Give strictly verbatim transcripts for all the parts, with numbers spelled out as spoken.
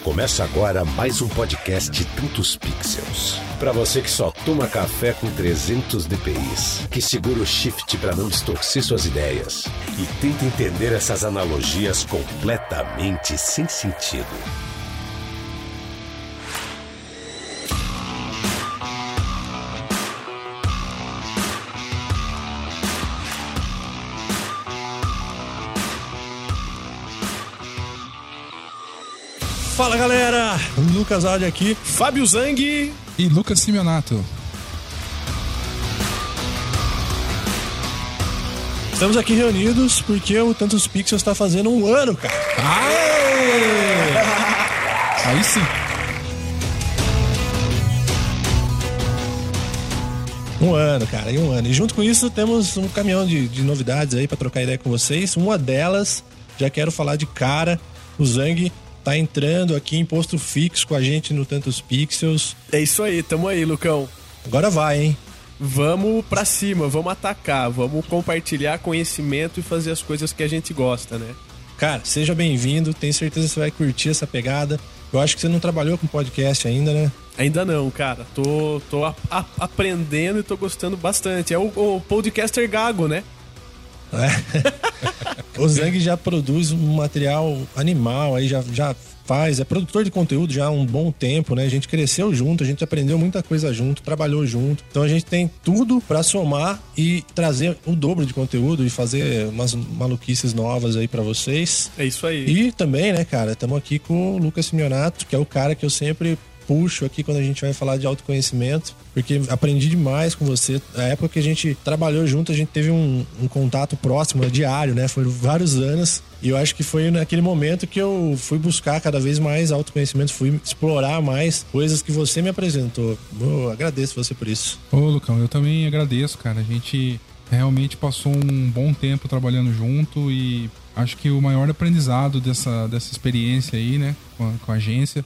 Começa agora mais um podcast Tantos Pixels. Para você que só toma café com trezentos D P Is, que segura o shift para não distorcer suas ideias e tenta entender essas analogias completamente sem sentido. Fala galera, Lucas Aldi aqui, Fábio Zang e Lucas Simeonato. Estamos aqui reunidos porque o Tantos Pixels está fazendo um ano, cara. Aê! Aí sim. Um ano, cara, e um ano. E junto com isso temos um caminhão de, de novidades aí para trocar ideia com vocês. Uma delas, já quero falar de cara, o Zang tá entrando aqui em posto fixo com a gente no Tantos Pixels. É isso aí, tamo aí, Lucão. Agora vai, hein? Vamos pra cima, vamos atacar, vamos compartilhar conhecimento e fazer as coisas que a gente gosta, né? Cara, seja bem-vindo, tenho certeza que você vai curtir essa pegada. Eu acho que você não trabalhou com podcast ainda, né? Ainda não, cara. Tô, tô a, a, aprendendo e tô gostando bastante. É o, o podcaster gago, né? É. O Zang já produz um material animal, aí já, já faz, é produtor de conteúdo já há um bom tempo, né? A gente cresceu junto, a gente aprendeu muita coisa junto, trabalhou junto. Então a gente tem tudo pra somar e trazer o dobro de conteúdo e fazer umas maluquices novas aí pra vocês. É isso aí. E também, né, cara, estamos aqui com o Lucas Simeonato, que é o cara que eu sempre puxo aqui quando a gente vai falar de autoconhecimento, porque aprendi demais com você. Na época que a gente trabalhou junto, a gente teve um, um contato próximo, diário, né? Foram vários anos. E eu acho que foi naquele momento que eu fui buscar cada vez mais autoconhecimento, fui explorar mais coisas que você me apresentou. Eu agradeço você por isso. Ô, Lucão, eu também agradeço, cara. A gente realmente passou um bom tempo trabalhando junto e acho que o maior aprendizado dessa, dessa experiência aí, né, com a, com a agência,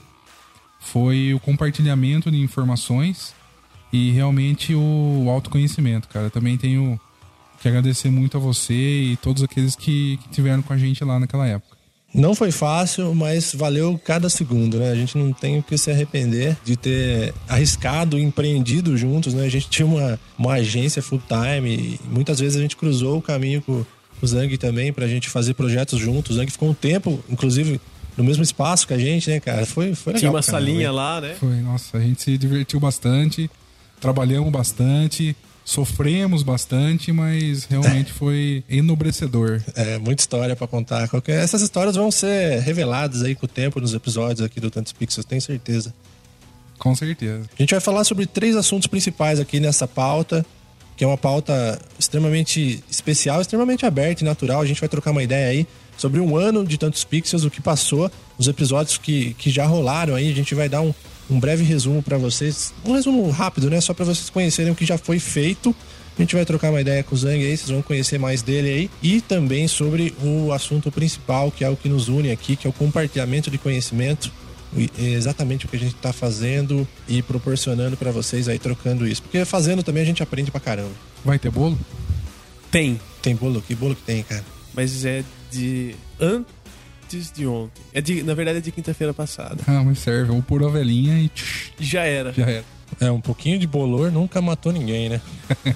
foi o compartilhamento de informações e realmente o autoconhecimento, cara. Eu também tenho que agradecer muito a você e todos aqueles que, que tiveram com a gente lá naquela época. Não foi fácil, mas valeu cada segundo, né? A gente não tem o que se arrepender de ter arriscado e empreendido juntos, né? A gente tinha uma, uma agência full time e muitas vezes a gente cruzou o caminho com o Zang também pra gente fazer projetos juntos. O Zang ficou um tempo, inclusive, no mesmo espaço que a gente, né, cara? Foi, foi legal. Tinha uma cara, salinha né? lá, né? Foi, nossa, a gente se divertiu bastante, trabalhamos bastante, sofremos bastante, mas realmente foi enobrecedor. É, muita história pra contar. Qualquer... Essas histórias vão ser reveladas aí com o tempo nos episódios aqui do Tantos Pixels, tenho certeza. Com certeza. A gente vai falar sobre três assuntos principais aqui nessa pauta, que é uma pauta extremamente especial, extremamente aberta e natural. A gente vai trocar uma ideia aí sobre um ano de Tantos Pixels, o que passou, os episódios que, que já rolaram aí. A gente vai dar um, um breve resumo pra vocês, um resumo rápido, né? Só pra vocês conhecerem o que já foi feito. A gente vai trocar uma ideia com o Zang aí, vocês vão conhecer mais dele aí. E também sobre o assunto principal, que é o que nos une aqui, que é o compartilhamento de conhecimento. É exatamente o que a gente tá fazendo e proporcionando pra vocês aí, trocando isso. Porque fazendo também a gente aprende pra caramba. Vai ter bolo? Tem. Tem bolo? Que bolo que tem, cara? Mas é de antes de ontem. É de, na verdade é de quinta-feira passada. Ah, mas serve. Vou pôr a velhinha e tch, Já era. já era. É, um pouquinho de bolor nunca matou ninguém, né?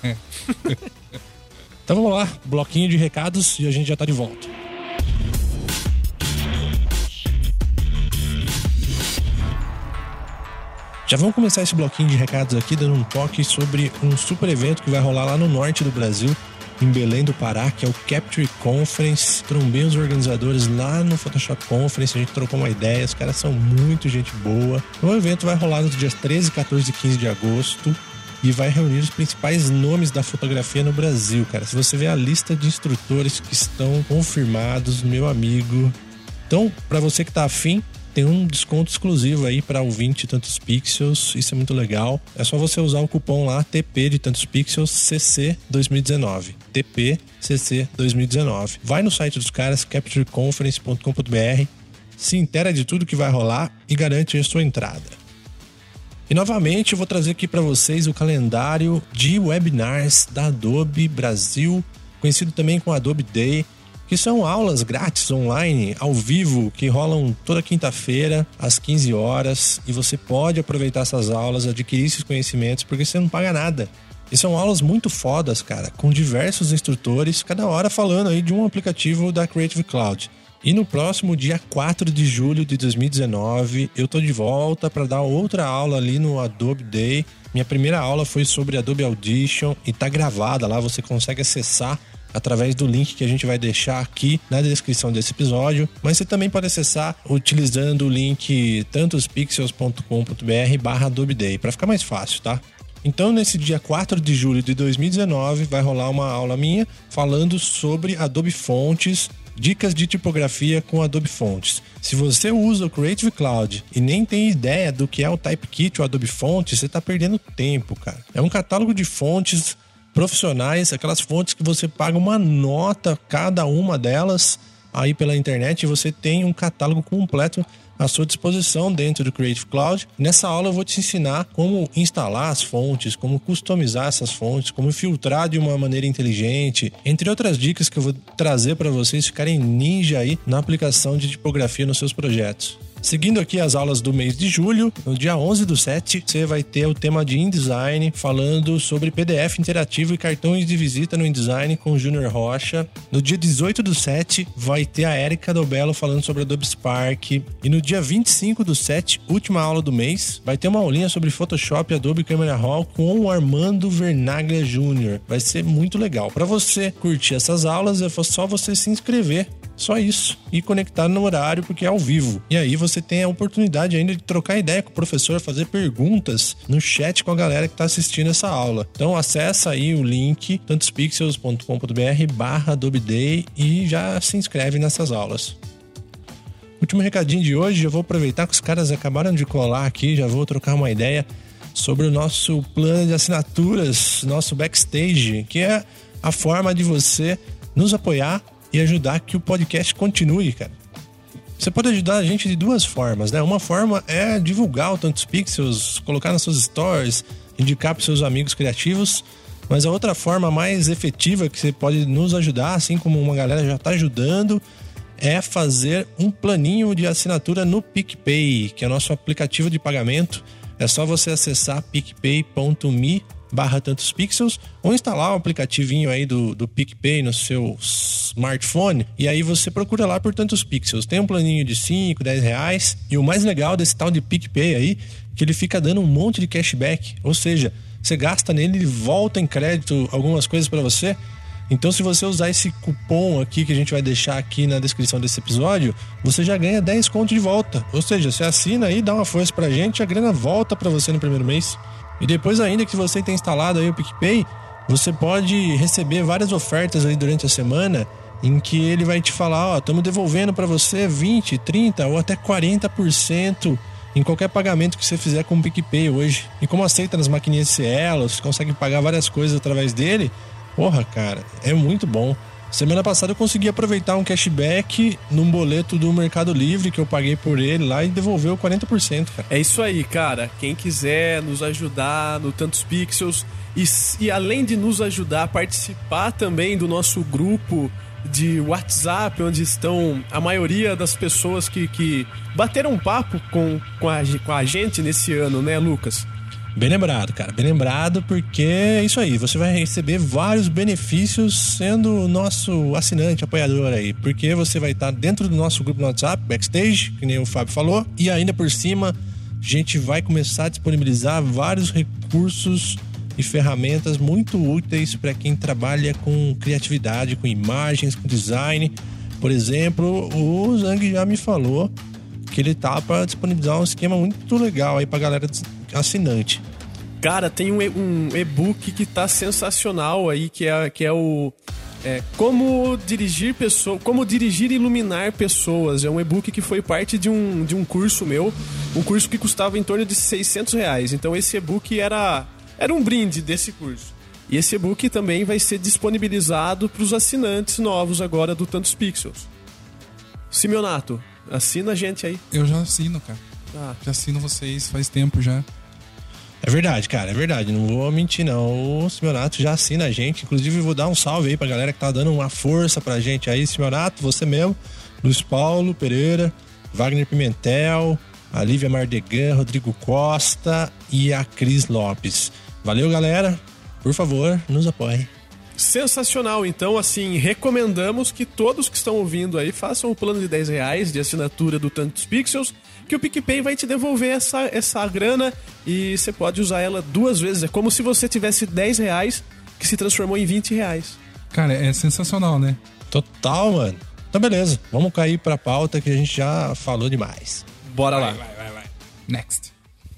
Então vamos lá, bloquinho de recados e a gente já tá de volta. Já vamos começar esse bloquinho de recados aqui dando um toque sobre um super evento que vai rolar lá no norte do Brasil, em Belém do Pará, que é o Capture Conference. Trombei os organizadores lá no Photoshop Conference, a gente trocou uma ideia, os caras são muito gente boa. O evento vai rolar nos dias treze, quatorze e quinze de agosto e vai reunir os principais nomes da fotografia no Brasil, cara. Se você ver a lista de instrutores que estão confirmados, meu amigo. Então, para você que tá afim, tem um desconto exclusivo aí para ouvinte Tantos Pixels, isso é muito legal. É só você usar o cupom lá, T P de Tantos Pixels, C C dois mil e dezenove. T P C C dois mil e dezenove. Vai no site dos caras, capture conference ponto com ponto b r, se inteira de tudo que vai rolar e garante a sua entrada. E novamente eu vou trazer aqui para vocês o calendário de webinars da Adobe Brasil, conhecido também como Adobe Day. que são aulas grátis online, ao vivo, que rolam toda quinta-feira, às quinze horas, e você pode aproveitar essas aulas, adquirir esses conhecimentos, porque você não paga nada. E são aulas muito fodas, cara, com diversos instrutores, cada hora falando aí de um aplicativo da Creative Cloud. E no próximo dia quatro de julho de dois mil e dezenove, eu tô de volta para dar outra aula ali no Adobe Day. Minha primeira aula foi sobre Adobe Audition e tá gravada lá, você consegue acessar através do link que a gente vai deixar aqui na descrição desse episódio, mas você também pode acessar utilizando o link tantospixels.com.br barra Adobe Day, para ficar mais fácil, tá? Então, nesse dia quatro de julho de dois mil e dezenove, vai rolar uma aula minha falando sobre Adobe Fontes, dicas de tipografia com Adobe Fontes. Se você usa o Creative Cloud e nem tem ideia do que é o Typekit ou Adobe Fontes, você tá perdendo tempo, cara. É um catálogo de fontes profissionais, aquelas fontes que você paga uma nota cada uma delas aí pela internet, e você tem um catálogo completo à sua disposição dentro do Creative Cloud. Nessa aula eu vou te ensinar como instalar as fontes, como customizar essas fontes, como filtrar de uma maneira inteligente, entre outras dicas que eu vou trazer para vocês ficarem ninja aí na aplicação de tipografia nos seus projetos. Seguindo aqui as aulas do mês de julho, no dia onze do sete, você vai ter o tema de InDesign, falando sobre P D F interativo e cartões de visita no InDesign com o Júnior Rocha. No dia dezoito do sete, vai ter a Érica Dobello falando sobre Adobe Spark. E no dia vinte e cinco do sete, última aula do mês, vai ter uma aulinha sobre Photoshop e Adobe Camera Raw com o Armando Vernaglia Júnior Vai ser muito legal. Para você curtir essas aulas, é só você se inscrever. Só isso. E conectar no horário, porque é ao vivo. E aí você tem a oportunidade ainda de trocar ideia com o professor, fazer perguntas no chat com a galera que está assistindo essa aula. Então acessa aí o link tantospixels.com.br barra Adobe Day e já se inscreve nessas aulas. Último recadinho de hoje, eu vou aproveitar que os caras acabaram de colar aqui, já vou trocar uma ideia sobre o nosso plano de assinaturas, nosso backstage, que é a forma de você nos apoiar e ajudar que o podcast continue, cara. Você pode ajudar a gente de duas formas, né? Uma forma é divulgar o Tantos Pixels, colocar nas suas stories, indicar para seus amigos criativos, mas a outra forma mais efetiva que você pode nos ajudar, assim como uma galera já está ajudando, é fazer um planinho de assinatura no PicPay, que é o nosso aplicativo de pagamento. É só você acessar picpay.me barra tantos pixels ou instalar o aplicativinho aí do, do PicPay no seu smartphone e aí você procura lá por tantos pixels. Tem um planinho de cinco, dez reais e o mais legal desse tal de PicPay aí que ele fica dando um monte de cashback, ou seja, você gasta nele e volta em crédito algumas coisas para você. Então se você usar esse cupom aqui que a gente vai deixar aqui na descrição desse episódio, você já ganha dez conto de volta, ou seja, você assina aí, dá uma força pra gente, a grana volta para você no primeiro mês. E depois ainda que você tenha instalado aí o PicPay, você pode receber várias ofertas aí durante a semana em que ele vai te falar, ó, estamos devolvendo para você vinte, trinta ou até quarenta por cento em qualquer pagamento que você fizer com o PicPay hoje. E como aceita nas maquininhas de Cielo, você consegue pagar várias coisas através dele, porra, cara, é muito bom. Semana passada eu consegui aproveitar um cashback num boleto do Mercado Livre que eu paguei por ele lá e devolveu quarenta por cento, cara. É isso aí, cara. Quem quiser nos ajudar no Tantos Pixels e, e além de nos ajudar, participar também do nosso grupo de WhatsApp, onde estão a maioria das pessoas que, que bateram um papo com, com, a, com a gente nesse ano, né, Lucas? Bem lembrado, cara, bem lembrado, porque é isso aí, você vai receber vários benefícios sendo nosso assinante, apoiador aí, porque você vai estar dentro do nosso grupo no WhatsApp, Backstage, que nem o Fábio falou, e ainda por cima, a gente vai começar a disponibilizar vários recursos e ferramentas muito úteis para quem trabalha com criatividade, com imagens, com design. Por exemplo, o Zang já me falou que ele tá para disponibilizar um esquema muito legal aí pra galera assinante. Cara, tem um, um e-book que tá sensacional aí, que é, que é o é, como dirigir pessoas, como dirigir e iluminar pessoas. É um e-book que foi parte de um, de um curso meu, um curso que custava em torno de seiscentos reais. Então esse e-book era, era um brinde desse curso. E esse e-book também vai ser disponibilizado para os assinantes novos agora do Tantos Pixels. Simeonato, assina a gente aí. Eu já assino, cara. Ah. Já assino vocês faz tempo já. É verdade, cara, é verdade. Não vou mentir, não. O Simeonato já assina a gente. Inclusive, eu vou dar um salve aí pra galera que tá dando uma força pra gente aí. Simeonato, você mesmo, Luiz Paulo Pereira, Wagner Pimentel, a Lívia Mardegan, Rodrigo Costa e a Cris Lopes. Valeu, galera. Por favor, nos apoiem. Sensacional, então, assim, recomendamos que todos que estão ouvindo aí façam o plano de dez reais de assinatura do Tantos Pixels, que o PicPay vai te devolver essa, essa grana e você pode usar ela duas vezes. É como se você tivesse dez reais que se transformou em vinte reais. Cara, é sensacional, né? Total, mano. Então, beleza. Vamos cair pra pauta que a gente já falou demais. Bora lá. Vai, vai, vai, vai. Next.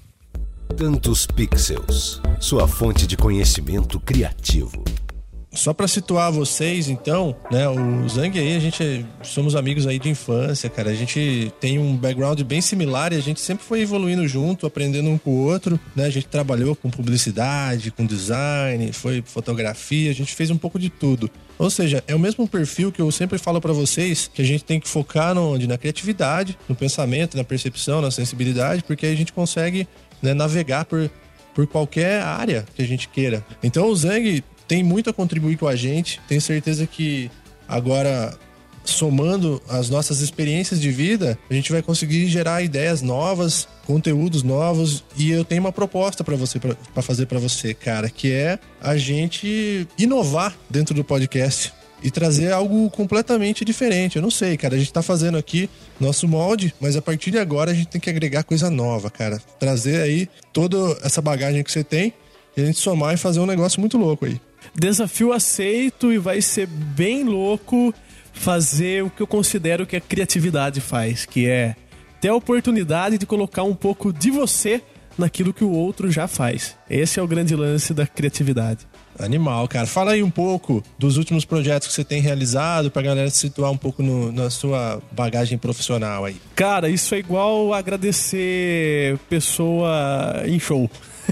Tantos Pixels, sua fonte de conhecimento criativo. Só pra situar vocês, então, né, o Zang aí, a gente é, somos amigos aí de infância, cara. A gente tem um background bem similar e a gente sempre foi evoluindo junto, aprendendo um com o outro, né? A gente trabalhou com publicidade, com design, foi fotografia, a gente fez um pouco de tudo. Ou seja, é o mesmo perfil que eu sempre falo pra vocês, que a gente tem que focar no, onde? Na criatividade, no pensamento, na percepção, na sensibilidade, porque aí a gente consegue, né, navegar por, por qualquer área que a gente queira. Então o Zang tem muito a contribuir com a gente. Tenho certeza que agora, somando as nossas experiências de vida, a gente vai conseguir gerar ideias novas, conteúdos novos. E eu tenho uma proposta para você, para fazer para você, cara, que é a gente inovar dentro do podcast e trazer algo completamente diferente. Eu não sei, cara, a gente tá fazendo aqui nosso molde, mas a partir de agora a gente tem que agregar coisa nova, cara. Trazer aí toda essa bagagem que você tem e a gente somar e fazer um negócio muito louco aí. Desafio aceito, e vai ser bem louco fazer o que eu considero que a criatividade faz, que é ter a oportunidade de colocar um pouco de você naquilo que o outro já faz. Esse é o grande lance da criatividade. Animal, cara. Fala aí um pouco dos últimos projetos que você tem realizado pra galera se situar um pouco no, na sua bagagem profissional aí. Cara, isso é igual agradecer pessoa em show.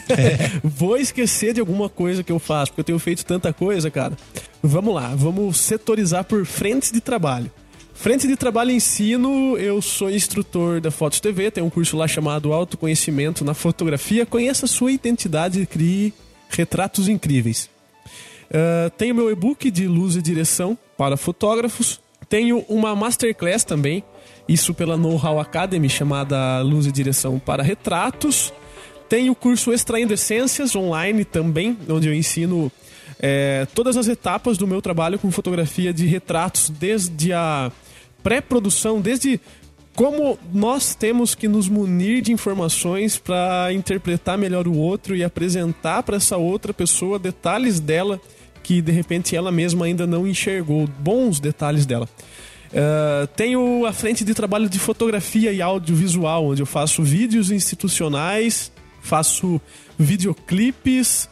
É. Vou esquecer de alguma coisa que eu faço, porque eu tenho feito tanta coisa, cara. Vamos lá, vamos setorizar por frentes de trabalho. Frente de trabalho e ensino, eu sou instrutor da Fotos T V, tem um curso lá chamado Autoconhecimento na Fotografia. Conheça a sua identidade e crie retratos incríveis. Uh, tenho meu e-book de luz e direção para fotógrafos. Tenho uma masterclass também, isso pela Know-How Academy, chamada Luz e Direção para Retratos. Tenho o curso Extraindo Essências online também, onde eu ensino é, todas as etapas do meu trabalho com fotografia de retratos, desde a pré-produção, desde como nós temos que nos munir de informações para interpretar melhor o outro e apresentar para essa outra pessoa detalhes dela que de repente ela mesma ainda não enxergou, bons detalhes dela. Uh, tenho a frente de trabalho de fotografia e audiovisual, onde eu faço vídeos institucionais, faço videoclipes,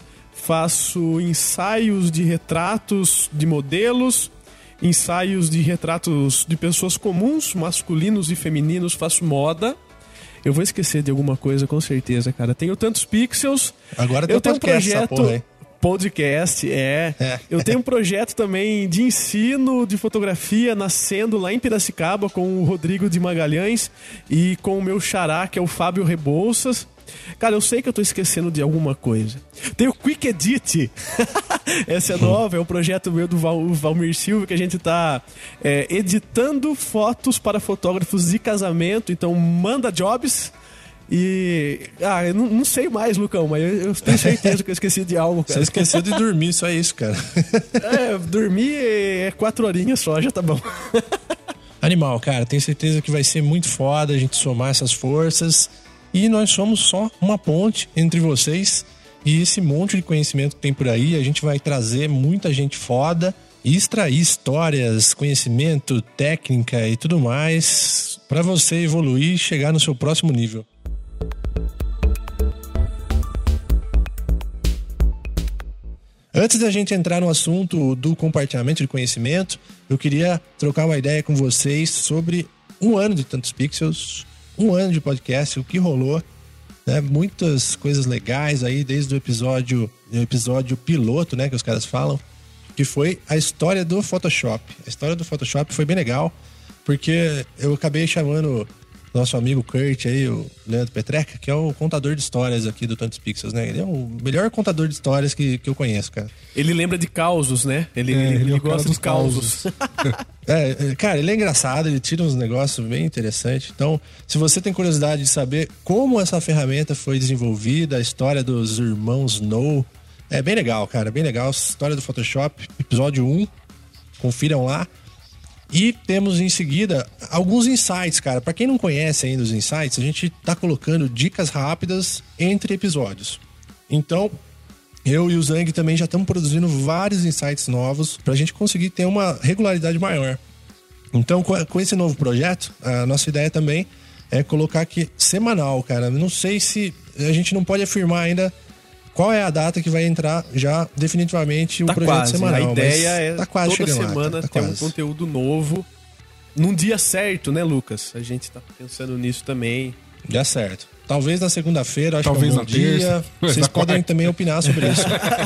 faço ensaios de retratos de modelos, ensaios de retratos de pessoas comuns, masculinos e femininos, faço moda. Eu vou esquecer de alguma coisa, com certeza, cara. Tenho tantos pixels. Agora tem eu tenho um podcast, projeto... essa porra aí. Podcast, é. é. Eu tenho um projeto também de ensino de fotografia nascendo lá em Piracicaba com o Rodrigo de Magalhães e com o meu xará, que é o Fábio Rebouças. Cara, eu sei que eu tô esquecendo de alguma coisa. Tem o Quick Edit. Essa é nova, é um projeto meu do Val, Valmir Silva, que a gente tá é, editando fotos para fotógrafos de casamento. Então manda jobs. E... Ah, eu não, não sei mais, Lucão, mas eu, eu tenho certeza que eu esqueci de algo, cara. Você esqueceu de dormir, só isso, cara. É, dormir é quatro horinhas só, já tá bom. Animal, cara, tenho certeza que vai ser muito foda a gente somar essas forças. E nós somos só uma ponte entre vocês e esse monte de conhecimento que tem por aí. A gente vai trazer muita gente foda e extrair histórias, conhecimento, técnica e tudo mais pra você evoluir e chegar no seu próximo nível. Antes da gente entrar no assunto do compartilhamento de conhecimento, eu queria trocar uma ideia com vocês sobre um ano de Tantos Pixels, um ano de podcast, o que rolou, né? Muitas coisas legais aí, desde o episódio, o episódio piloto, né, que os caras falam, que foi a história do Photoshop. A história do Photoshop foi bem legal, porque eu acabei chamando nosso amigo Kurt aí, o Leandro Petreca, que é o contador de histórias aqui do Tantos Pixels, né? Ele é o melhor contador de histórias que, que eu conheço, cara. Ele lembra de causos, né? Ele, É, ele, ele é ele o cara gosta dos de causos. É, cara, ele é engraçado, ele tira uns negócios bem interessantes. Então, se você tem curiosidade de saber como essa ferramenta foi desenvolvida, a história dos irmãos Snow, é bem legal, cara, bem legal. História do Photoshop, episódio um, confiram lá. E temos em seguida alguns insights, cara. Pra quem não conhece ainda os insights, a gente tá colocando dicas rápidas entre episódios. Então, eu e o Zang também já estamos produzindo vários insights novos pra gente conseguir ter uma regularidade maior. Então, com esse novo projeto, a nossa ideia também é colocar aqui semanal, cara. Não sei se a gente não pode afirmar ainda qual é a data que vai entrar já definitivamente o Tá projeto quase. semanal. A ideia mas é tá quase toda chegando lá, semana tá ter um quase. conteúdo novo num dia certo, né, Lucas? A gente tá pensando nisso também. Dia certo. Talvez na segunda-feira, acho Talvez que é um bom na terça, dia. talvez Vocês na podem quarta. também opinar sobre isso.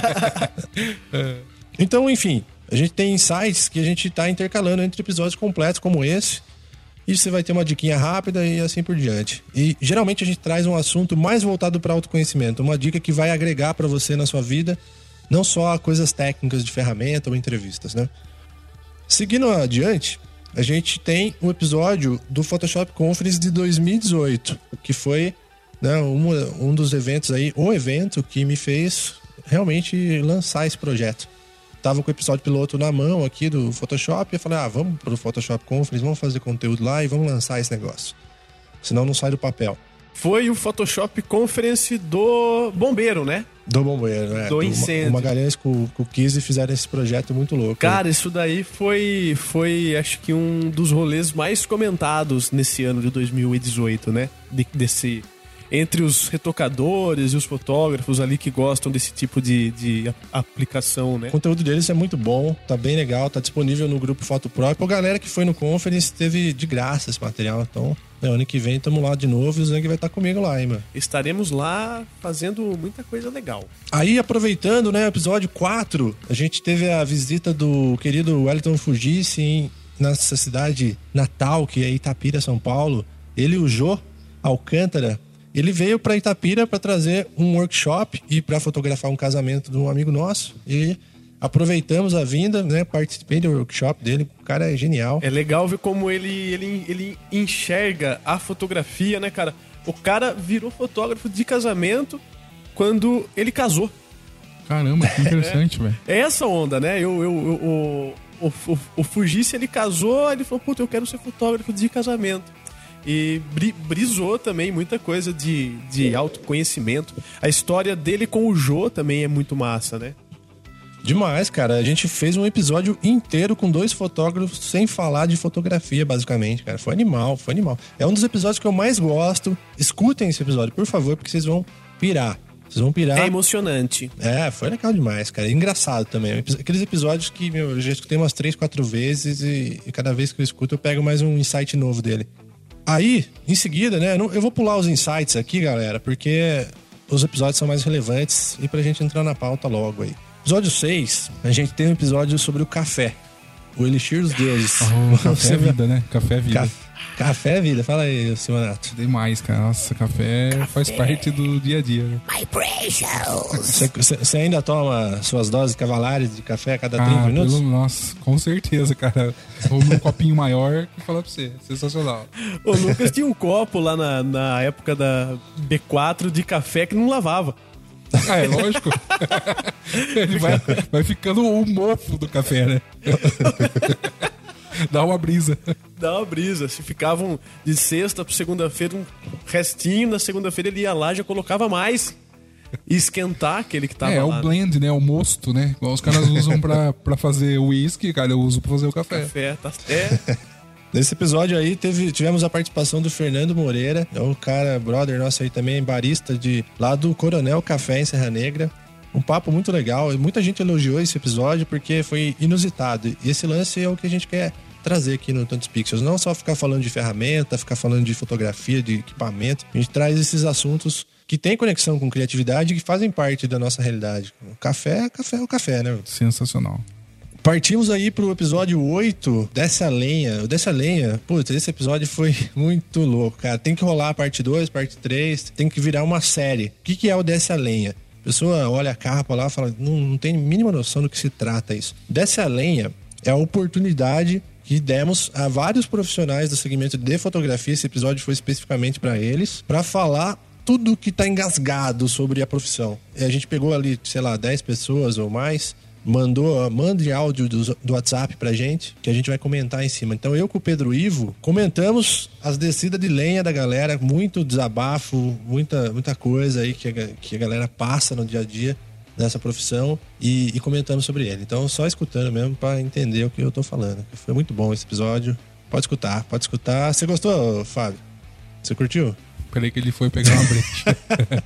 Então, enfim, a gente tem insights que a gente tá intercalando entre episódios completos como esse. E você vai ter uma diquinha rápida e assim por diante. E geralmente a gente traz um assunto mais voltado para autoconhecimento, uma dica que vai agregar para você na sua vida, não só coisas técnicas de ferramenta ou entrevistas, né? Seguindo adiante, a gente tem um episódio do Photoshop Conference de dois mil e dezoito, que foi, né, um, um dos eventos aí, o evento que me fez realmente lançar esse projeto. Tava com o episódio piloto na mão aqui do Photoshop e eu falei, ah, vamos pro Photoshop Conference, vamos fazer conteúdo lá e vamos lançar esse negócio. Senão não sai do papel. Foi o Photoshop Conference do Bombeiro, né? Do bombeiro, né? Do incêndio. O Magalhães com, com o Kizzy fizeram esse projeto muito louco. Cara, isso daí foi, foi, acho que um dos rolês mais comentados nesse ano de dois mil e dezoito, né? De, desse... Entre os retocadores e os fotógrafos ali que gostam desse tipo de, de aplicação, né? O conteúdo deles é muito bom, tá bem legal, tá disponível no grupo Foto Próprio. A galera que foi no Conference teve de graça esse material, então né, ano que vem tamo lá de novo e o Zang vai estar comigo lá, hein, mano. Estaremos lá fazendo muita coisa legal. Aí, aproveitando, né, episódio quatro, a gente teve a visita do querido Wellington Fugisse em nossa cidade natal, que é Itapira, São Paulo. Ele e o Jô Alcântara. Ele veio para Itapira para trazer um workshop e para fotografar um casamento de um amigo nosso. E aproveitamos a vinda, né? Participei do workshop dele. O cara é genial. É legal ver como ele, ele, ele enxerga a fotografia, né, cara? O cara virou fotógrafo de casamento quando ele casou. Caramba, que interessante, velho. É essa onda, né? Eu, eu, eu, o, o, o, o Fugisse, ele casou, ele falou, puta, eu quero ser fotógrafo de casamento. E bri- brisou também muita coisa de, de autoconhecimento. A história dele com o Jô também é muito massa, né? Demais, cara. A gente fez um episódio inteiro com dois fotógrafos sem falar de fotografia, basicamente, cara. Foi animal, foi animal. É um dos episódios que eu mais gosto. Escutem esse episódio, por favor, porque vocês vão pirar. Vocês vão pirar. É emocionante. É, foi legal demais, cara. E engraçado também. Aqueles episódios que, meu, eu já escutei umas três, quatro vezes e, e cada vez que eu escuto eu pego mais um insight novo dele. Aí, em seguida, né, eu vou pular os insights aqui, galera, porque os episódios são mais relevantes e pra gente entrar na pauta logo aí. Episódio seis, a gente tem um episódio sobre o café. O Elixir dos Deuses. Oh, café é vida, né? Café é vida. Ca... Café é vida. Fala aí, Simonato. Demais, cara. Nossa, café, café faz parte do dia a dia, né? My precious. Você ainda toma suas doses cavalares de café a cada Ah, trinta minutos? pelo, nossa, com certeza, cara. Ou um copinho maior, vou falar pra você. Sensacional. O Lucas tinha um copo lá na, na época da B quatro de café que não lavava. Ah, é lógico. Ele vai, vai ficando o mofo do café, né? Dá uma brisa. Dá uma brisa. Se ficavam de sexta pra segunda-feira um restinho, na segunda-feira ele ia lá e já colocava mais. E esquentar aquele que tava é, lá. É o blend, né? O mosto, né? Igual os caras usam pra, pra fazer o uísque, cara, eu uso pra fazer o café. Café, tá... É... Nesse episódio aí teve, tivemos a participação do Fernando Moreira, é um cara, brother nosso aí também, barista de lá do Coronel Café em Serra Negra. Um papo muito legal e muita gente elogiou esse episódio porque foi inusitado. E esse lance é o que a gente quer trazer aqui no Tantos Pixels. Não só ficar falando de ferramenta, ficar falando de fotografia, de equipamento. A gente traz esses assuntos que têm conexão com criatividade e que fazem parte da nossa realidade. O café, café é o café, né? Sensacional. Partimos aí pro episódio oito, Desce a Lenha. O Desce a Lenha, putz, esse episódio foi muito louco, cara. Tem que rolar a parte dois, parte três, tem que virar uma série. O que, que é o Desce a Lenha? A pessoa olha a capa lá e fala, não, não tem a mínima noção do que se trata isso. Desce a Lenha é a oportunidade que demos a vários profissionais do segmento de fotografia, esse episódio foi especificamente para eles, para falar tudo que tá engasgado sobre a profissão. E a gente pegou ali, sei lá, dez pessoas ou mais, mandou, mande áudio do, do WhatsApp pra gente, que a gente vai comentar em cima. Então eu com o Pedro Ivo comentamos as descidas de lenha da galera, muito desabafo, muita, muita coisa aí que a, que a galera passa no dia a dia nessa profissão e, e comentamos sobre ele. Então só escutando mesmo pra entender o que eu tô falando. Foi muito bom esse episódio. Pode escutar, pode escutar. Você gostou, Fábio? Você curtiu? Peraí que ele foi pegar uma brecha.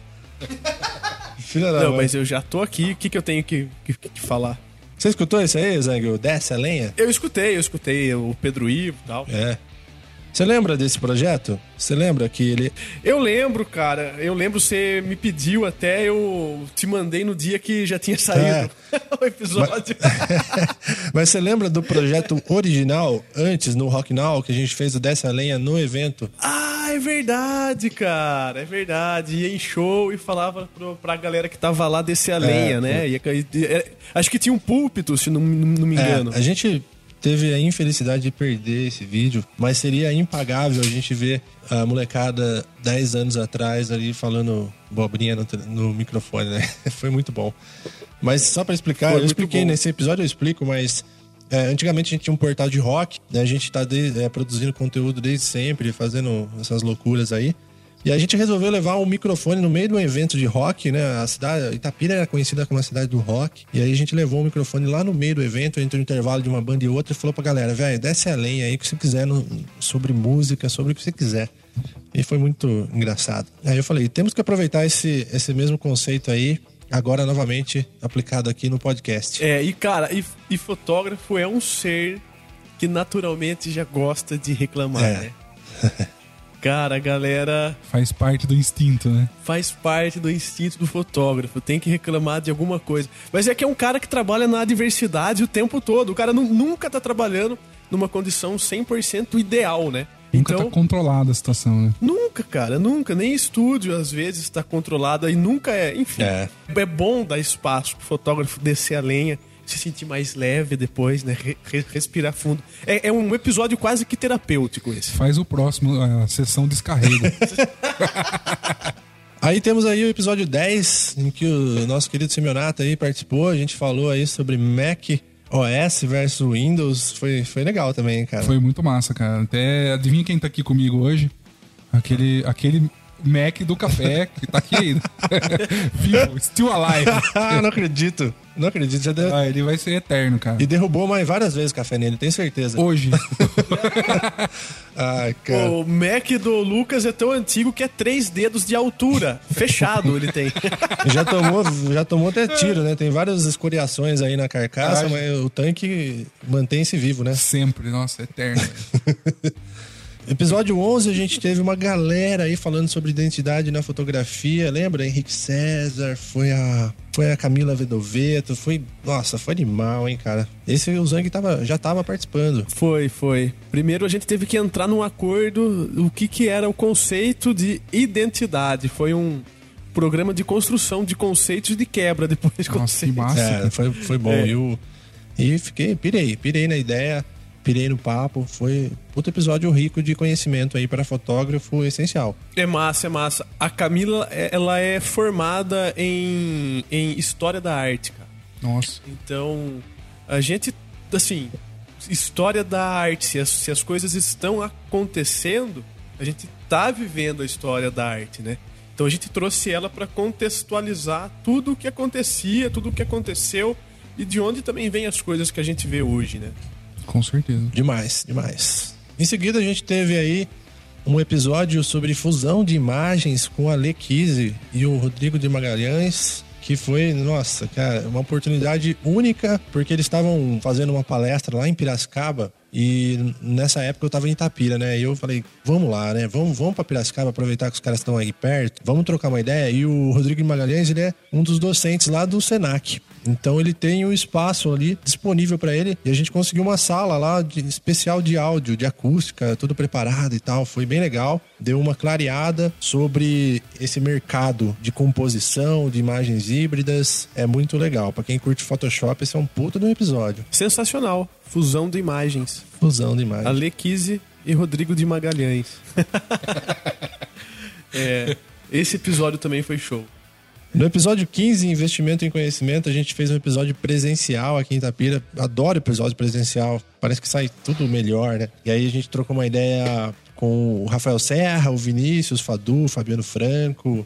Filha da Não, mãe. Mas eu já tô aqui. O que, que eu tenho que, que, que falar? Você escutou isso aí, Zang? Desce a Lenha? Eu escutei, eu escutei o Pedro Ivo e tal. É. Você lembra desse projeto? Você lembra que ele... Eu lembro, cara. Eu lembro, você me pediu até, eu te mandei no dia que já tinha saído é. o episódio. Mas... Mas você lembra do projeto original, antes, no Rock Now, que a gente fez o Desce a Lenha no evento? Ah, é verdade, cara. É verdade. Ia em show e falava pro, pra galera que tava lá descer a lenha, é, né? Ia, acho que tinha um púlpito, se não, não me engano. É, a gente... teve a infelicidade de perder esse vídeo, mas seria impagável a gente ver a molecada dez anos atrás ali falando bobrinha no, no microfone, né? Foi muito bom. Mas só pra explicar, Foi eu expliquei bom. Nesse episódio, eu explico, mas é, antigamente a gente tinha um portal de rock, né? A gente tá de, é, produzindo conteúdo desde sempre, fazendo essas loucuras aí. E a gente resolveu levar um microfone no meio de um evento de rock, né? A cidade, Itapira era conhecida como a cidade do rock. E aí a gente levou o microfone lá no meio do evento, entre o intervalo de uma banda e outra, e falou pra galera, velho, desce a lenha aí que você quiser no, sobre música, sobre o que você quiser. E foi muito engraçado. Aí eu falei, temos que aproveitar esse, esse mesmo conceito aí, agora novamente aplicado aqui no podcast. É, e cara, e, e fotógrafo é um ser que naturalmente já gosta de reclamar, é. né? Cara, a galera... Faz parte do instinto, né? Faz parte do instinto do fotógrafo. Tem que reclamar de alguma coisa. Mas é que é um cara que trabalha na adversidade o tempo todo. O cara nu- nunca tá trabalhando numa condição cem por cento ideal, né? Nunca então, tá controlada a situação, né? Nunca, cara. Nunca. Nem estúdio, às vezes, tá controlado. E nunca é... Enfim, é, é bom dar espaço pro fotógrafo descer a lenha, se sentir mais leve depois, né? Re- respirar fundo. É, é um episódio quase que terapêutico esse. Faz o próximo, a sessão descarrego. Aí temos aí o episódio dez, em que o nosso querido Simeonato aí participou. A gente falou aí sobre Mac O S versus Windows. Foi, foi legal também, cara. Foi muito massa, cara. Até adivinha quem tá aqui comigo hoje? Aquele... aquele... Mac do café, que tá aqui ainda. Vivo, still alive. Não acredito. Não acredito. Já deu... ah, ele vai ser eterno, cara. E derrubou mais várias vezes o café nele, tenho certeza. Hoje. Ai, cara. O Mac do Lucas é tão antigo que é três dedos de altura. Fechado ele tem. Já tomou, já tomou até tiro, né? Tem várias escoriações aí na carcaça, Ai, mas o tanque mantém-se vivo, né? Sempre. Nossa, eterno. Episódio onze, a gente teve uma galera aí falando sobre identidade na fotografia. Lembra? Henrique César, foi a, foi a Camila Vedoveto, foi... Nossa, foi animal, hein, cara? Esse o Zang tava, já tava participando. Foi, foi. Primeiro a gente teve que entrar num acordo o que que era o conceito de identidade. Foi um programa de construção de conceitos e de quebra depois de Nossa, conceitos. Que massa. É, foi, foi bom. É. E, o, e fiquei, pirei, pirei na ideia. Pirei no papo, foi outro episódio rico de conhecimento aí para fotógrafo essencial. É massa, é massa. A Camila, ela é formada em, em História da Arte, cara. Nossa. Então, a gente, assim, História da Arte, se as, se as coisas estão acontecendo, a gente tá vivendo a história da arte, né? Então a gente trouxe ela para contextualizar tudo o que acontecia, tudo o que aconteceu e de onde também vem as coisas que a gente vê hoje, né? Com certeza. Demais, demais. Em seguida a gente teve aí um episódio sobre fusão de imagens com a Lê Kise e o Rodrigo de Magalhães, que foi, nossa, cara, uma oportunidade única, porque eles estavam fazendo uma palestra lá em Piracicaba e nessa época eu tava em Itapira, né? E eu falei, vamos lá, né? Vamos, vamos pra Piracicaba, aproveitar que os caras estão aí perto, vamos trocar uma ideia. E o Rodrigo de Magalhães, ele é um dos docentes lá do Senac. Então ele tem um espaço ali disponível para ele e a gente conseguiu uma sala lá de, especial de áudio, de acústica, tudo preparado e tal. Foi bem legal. Deu uma clareada sobre esse mercado de composição, de imagens híbridas. É muito legal. Para quem curte Photoshop, esse é um puta de um episódio. Sensacional. Fusão de imagens. Fusão de imagens. Ale Kise e Rodrigo de Magalhães. é, esse episódio também foi show. No episódio quinze, Investimento em Conhecimento, a gente fez um episódio presencial aqui em Itapira. Adoro episódio presencial, parece que sai tudo melhor, né? E aí a gente trocou uma ideia com o Rafael Serra, o Vinícius, o Fadu, o Fabiano Franco.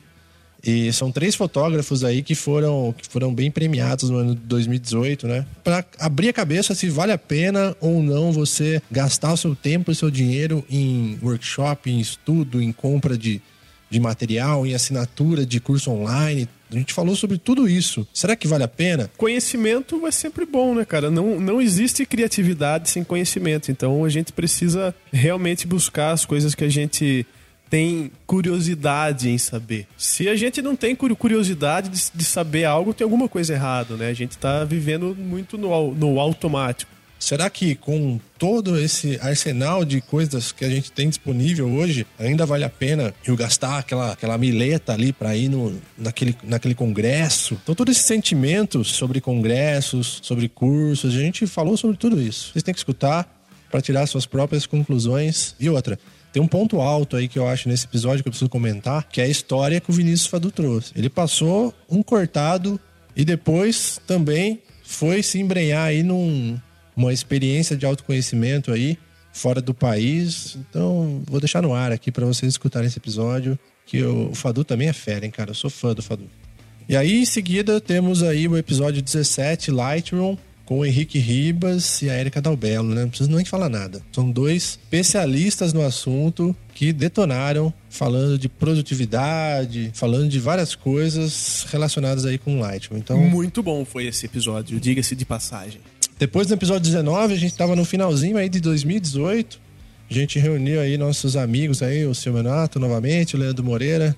E são três fotógrafos aí que foram, que foram bem premiados no ano de dois mil e dezoito, né? Pra abrir a cabeça se vale a pena ou não você gastar o seu tempo e o seu dinheiro em workshop, em estudo, em compra de... de material, em assinatura de curso online. A gente falou sobre tudo isso. Será que vale a pena? Conhecimento é sempre bom, né, cara? Não, não existe criatividade sem conhecimento. Então a gente precisa realmente buscar as coisas que a gente tem curiosidade em saber. Se a gente não tem curiosidade de, de saber algo, tem alguma coisa errada, né? A gente tá vivendo muito no, no automático. Será que com todo esse arsenal de coisas que a gente tem disponível hoje, ainda vale a pena eu gastar aquela, aquela mileta ali para ir no, naquele, naquele congresso? Então, todo esse sentimento sobre congressos, sobre cursos, a gente falou sobre tudo isso. Vocês têm que escutar para tirar suas próprias conclusões. E outra, tem um ponto alto aí que eu acho nesse episódio que eu preciso comentar, que é a história que o Vinícius Fadu trouxe. Ele passou um cortado e depois também foi se embrenhar aí num... uma experiência de autoconhecimento aí, fora do país. Então, vou deixar no ar aqui pra vocês escutarem esse episódio, que o, o Fadu também é fera, hein, cara? Eu sou fã do Fadu. E aí, em seguida, temos aí o episódio dezessete, Lightroom, com o Henrique Ribas e a Érica Dalbello, né? Não preciso nem falar nada. São dois especialistas no assunto que detonaram, falando de produtividade, falando de várias coisas relacionadas aí com o Lightroom. Então, muito bom foi esse episódio, diga-se de passagem. Depois do episódio dezenove, a gente tava no finalzinho aí de dois mil e dezoito. A gente reuniu aí nossos amigos aí, o Silvanato novamente, o Leandro Moreira,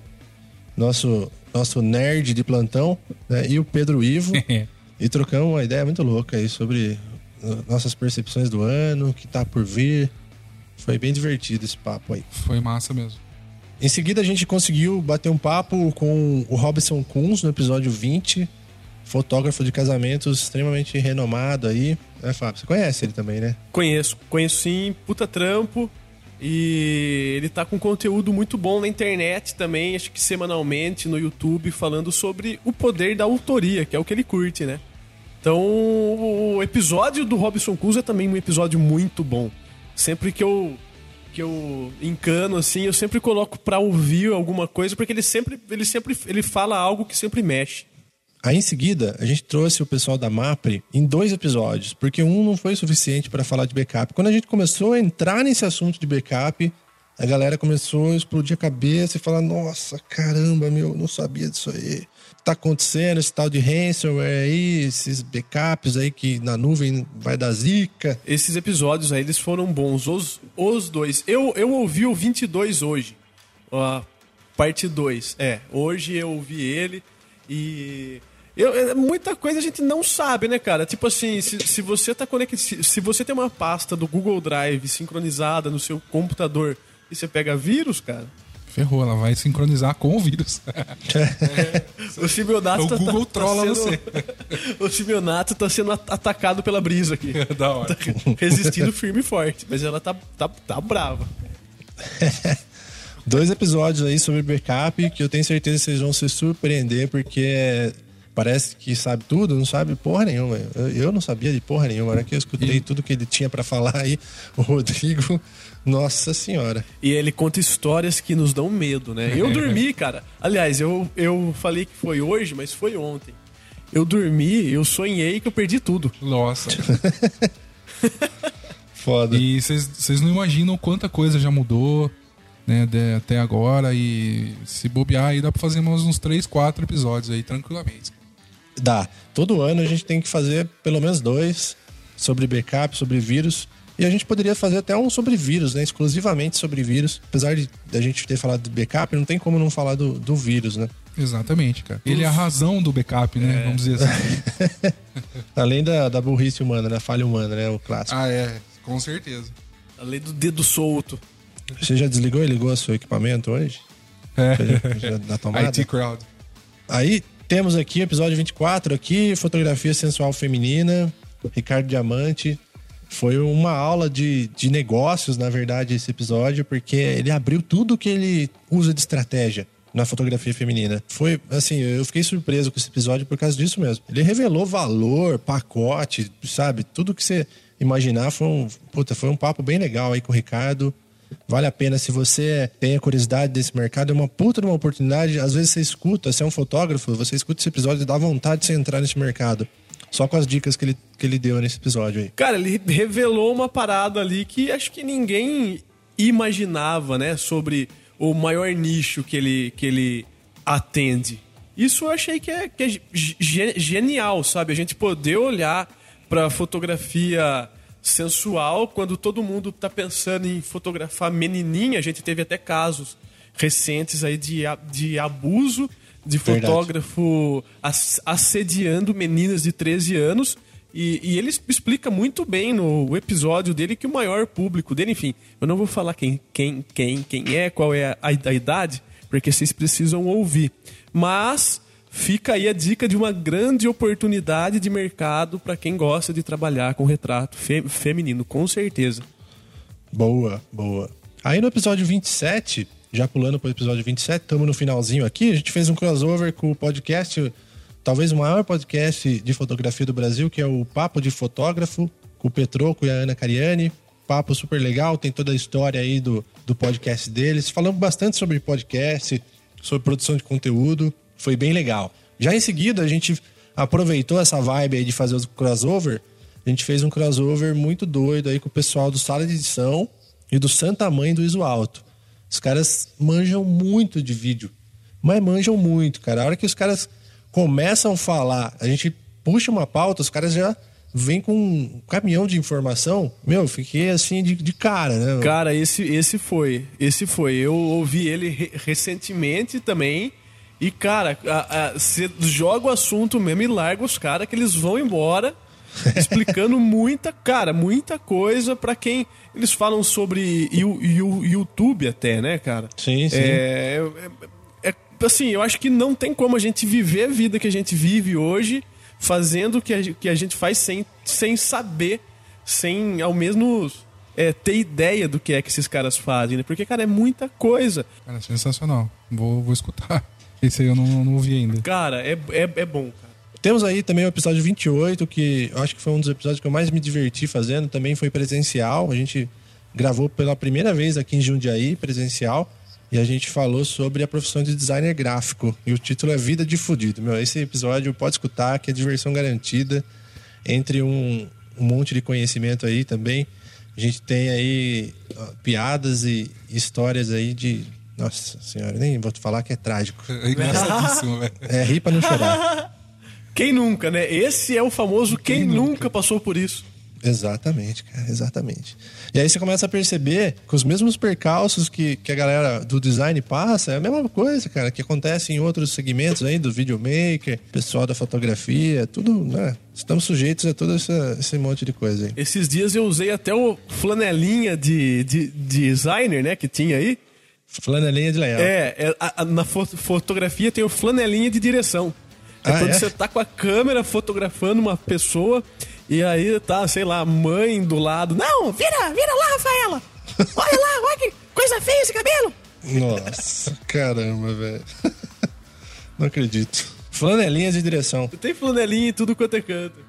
nosso, nosso nerd de plantão, né? E o Pedro Ivo. E trocamos uma ideia muito louca aí sobre nossas percepções do ano, o que tá por vir. Foi bem divertido esse papo aí. Foi massa mesmo. Em seguida, a gente conseguiu bater um papo com o Robson Kunz no episódio vinte, fotógrafo de casamentos extremamente renomado aí. É, Fábio, você conhece ele também, né? Conheço, conheço sim, puta trampo. E ele tá com conteúdo muito bom na internet também, acho que semanalmente no YouTube, falando sobre o poder da autoria, que é o que ele curte, né? Então, o episódio do Robson Kunz é também um episódio muito bom. Sempre que eu, que eu encano, assim, eu sempre coloco pra ouvir alguma coisa, porque ele sempre, ele sempre ele fala algo que sempre mexe. Aí, em seguida, a gente trouxe o pessoal da Mapre em dois episódios, porque um não foi suficiente para falar de backup. Quando a gente começou a entrar nesse assunto de backup, a galera começou a explodir a cabeça e falar: nossa, caramba, meu, não sabia disso aí. Tá acontecendo esse tal de ransomware aí, esses backups aí que na nuvem vai dar zica. Esses episódios aí, eles foram bons, os, os dois. Eu, eu ouvi o vinte e dois hoje, a parte dois. É, hoje eu ouvi ele e... Eu, muita coisa a gente não sabe, né, cara? Tipo assim, se, se você tá conectado, se, se você tem uma pasta do Google Drive sincronizada no seu computador e você pega vírus, cara... Ferrou, ela vai sincronizar com o vírus. É, o Simeonato o tá, Google tá, trola tá você. O Simeonato tá sendo atacado pela brisa aqui. É da hora. Tá resistindo firme e forte, mas ela tá, tá, tá brava. Dois episódios aí sobre backup que eu tenho certeza que vocês vão se surpreender, porque parece que sabe tudo, não sabe porra nenhuma. Eu, eu não sabia de porra nenhuma. Na hora que eu escutei e... tudo que ele tinha pra falar aí, o Rodrigo, nossa senhora. E ele conta histórias que nos dão medo, né? Eu dormi, cara. Aliás, eu, eu falei que foi hoje, mas foi ontem. Eu dormi, eu sonhei que eu perdi tudo. Nossa. Foda. E vocês não imaginam quanta coisa já mudou, né, de, até agora. E se bobear aí, dá pra fazer mais uns três, quatro episódios aí, tranquilamente. Dá. Todo ano a gente tem que fazer pelo menos dois sobre backup, sobre vírus. E a gente poderia fazer até um sobre vírus, né? Exclusivamente sobre vírus. Apesar de a gente ter falado de backup, não tem como não falar do, do vírus, né? Exatamente, cara. Ele é a razão do backup, né? É. Vamos dizer assim. Além da, da burrice humana, da falha humana, né? O clássico. Ah, é. Com certeza. Além do dedo solto. Você já desligou e ligou seu equipamento hoje? É. Da tomada? I T Crowd. Aí temos aqui o episódio vinte e quatro, aqui, fotografia sensual feminina, Ricardo Diamante. Foi uma aula de, de negócios, na verdade, esse episódio, porque ele abriu tudo que ele usa de estratégia na fotografia feminina. Foi, assim, eu fiquei surpreso com esse episódio por causa disso mesmo. Ele revelou valor, pacote, sabe? Tudo que você imaginar. Foi um, puta, foi um papo bem legal aí com o Ricardo. Vale a pena, se você tem a curiosidade desse mercado, é uma puta de uma oportunidade. Às vezes você escuta, você é um fotógrafo, você escuta esse episódio e dá vontade de você entrar nesse mercado. Só com as dicas que ele, que ele deu nesse episódio aí. Cara, ele revelou uma parada ali que acho que ninguém imaginava, né? Sobre o maior nicho que ele, que ele atende. Isso eu achei que é, que é ge- genial, sabe? A gente poder olhar pra fotografia sensual quando todo mundo tá pensando em fotografar menininha. A gente teve até casos recentes aí de, de abuso de fotógrafo Verdade. assediando meninas de treze anos. E, e ele explica muito bem no episódio dele que o maior público dele, enfim, eu não vou falar quem, quem, quem, quem é, qual é a, a idade, porque vocês precisam ouvir. Mas fica aí a dica de uma grande oportunidade de mercado para quem gosta de trabalhar com retrato fe, feminino, com certeza. Boa, boa. Aí no episódio vinte e sete, já pulando pro episódio vinte e sete, estamos no finalzinho aqui, a gente fez um crossover com o podcast, talvez o maior podcast de fotografia do Brasil, que é o Papo de Fotógrafo, com o Petroco e a Ana Cariani. Papo super legal, tem toda a história aí do, do podcast deles. Falamos bastante sobre podcast, sobre produção de conteúdo, foi bem legal. Já em seguida, a gente aproveitou essa vibe aí de fazer o crossover, a gente fez um crossover muito doido aí com o pessoal do Sala de Edição e do Santa Mãe do Iso Alto. Os caras manjam muito de vídeo, mas manjam muito, cara. A hora que os caras começam a falar, a gente puxa uma pauta, os caras já vêm com um caminhão de informação. Meu, eu fiquei assim de, de cara, né? Cara, esse, esse foi, esse foi. Eu ouvi ele re- recentemente também. E, cara, você joga o assunto mesmo e larga os caras que eles vão embora explicando muita, cara, muita coisa pra quem... Eles falam sobre o YouTube até, né, cara? Sim, sim. É... é, é assim, eu acho que não tem como a gente viver a vida que a gente vive hoje fazendo o que a, que a gente faz sem, sem saber, sem ao menos é, ter ideia do que é que esses caras fazem, né? Porque, cara, é muita coisa. Cara, sensacional. Vou, vou escutar. Esse aí eu não, não ouvi ainda. Cara, é, é, é bom, cara. Temos aí também o episódio vinte e oito, que eu acho que foi um dos episódios que eu mais me diverti fazendo. Também foi presencial. A gente gravou pela primeira vez aqui em Jundiaí, presencial. E a gente falou sobre a profissão de designer gráfico. E o título é Vida de Fudido. Meu, esse episódio pode escutar, que é diversão garantida. Entre um, um monte de conhecimento aí também. A gente tem aí ó, piadas e histórias aí de... Nossa senhora, nem vou te falar que é trágico. É engraçadíssimo, velho. É rir pra não chorar. Quem nunca, né? Esse é o famoso quem, quem nunca. nunca passou por isso. Exatamente, cara, exatamente. E aí você começa a perceber que os mesmos percalços que, que a galera do design passa, é a mesma coisa, cara, que acontece em outros segmentos aí, do videomaker, pessoal da fotografia, tudo, né? Estamos sujeitos a todo essa, esse monte de coisa aí. Esses dias eu usei até o flanelinha de, de, de designer, né, que tinha aí. Flanelinha de layout. É, é a, a, na fo- fotografia tem o flanelinha de direção. É ah, quando é? você tá com a câmera fotografando uma pessoa e aí tá, sei lá, a mãe do lado. Não, vira, vira lá, Rafaela. Olha lá, olha que coisa feia esse cabelo. Nossa, caramba, velho. Não acredito. Flanelinhas de direção. Tem flanelinha em tudo quanto é canto.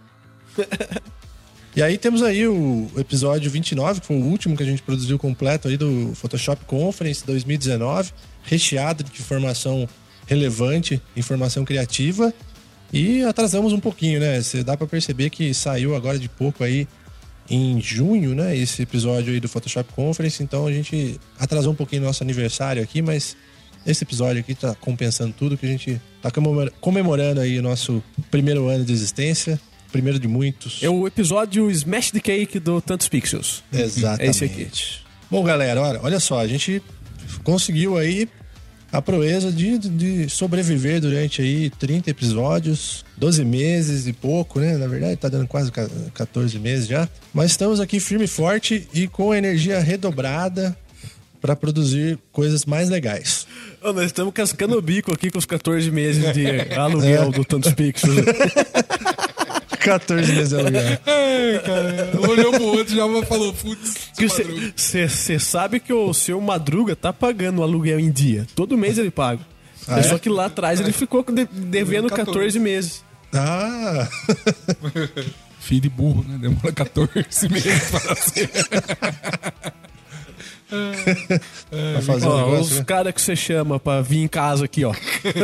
E aí temos aí o episódio vinte e nove, que foi o último que a gente produziu completo aí do Photoshop Conference dois mil e dezenove, recheado de informação relevante, informação criativa, e atrasamos um pouquinho, né? Você dá pra perceber que saiu agora de pouco aí em junho, né? Esse episódio aí do Photoshop Conference, então a gente atrasou um pouquinho nosso aniversário aqui, mas esse episódio aqui tá compensando tudo, que a gente tá comemorando aí o nosso primeiro ano de existência. Primeiro de muitos. É o episódio Smash the Cake do Tantos Pixels. Exatamente. É esse aqui. Bom, galera, olha, olha só, a gente conseguiu aí a proeza de, de sobreviver durante aí trinta episódios, doze meses e pouco, né? Na verdade tá dando quase quatorze meses já. Mas estamos aqui firme e forte e com energia redobrada para produzir coisas mais legais. Oh, nós estamos cascando o bico aqui com os quatorze meses de aluguel é. do Tantos Pixels. quatorze meses de aluguel. É, cara. Olhou pro outro e já falou, putz. Você sabe que o seu Madruga tá pagando o aluguel em dia. Todo mês ele paga. Ah, é? Só que lá atrás ele ficou de, devendo quatorze meses. Ah! Filho de burro, né? Demora quatorze meses para ser. É, é, fazer ó, um negócio, os né? caras que você chama pra vir em casa aqui, ó.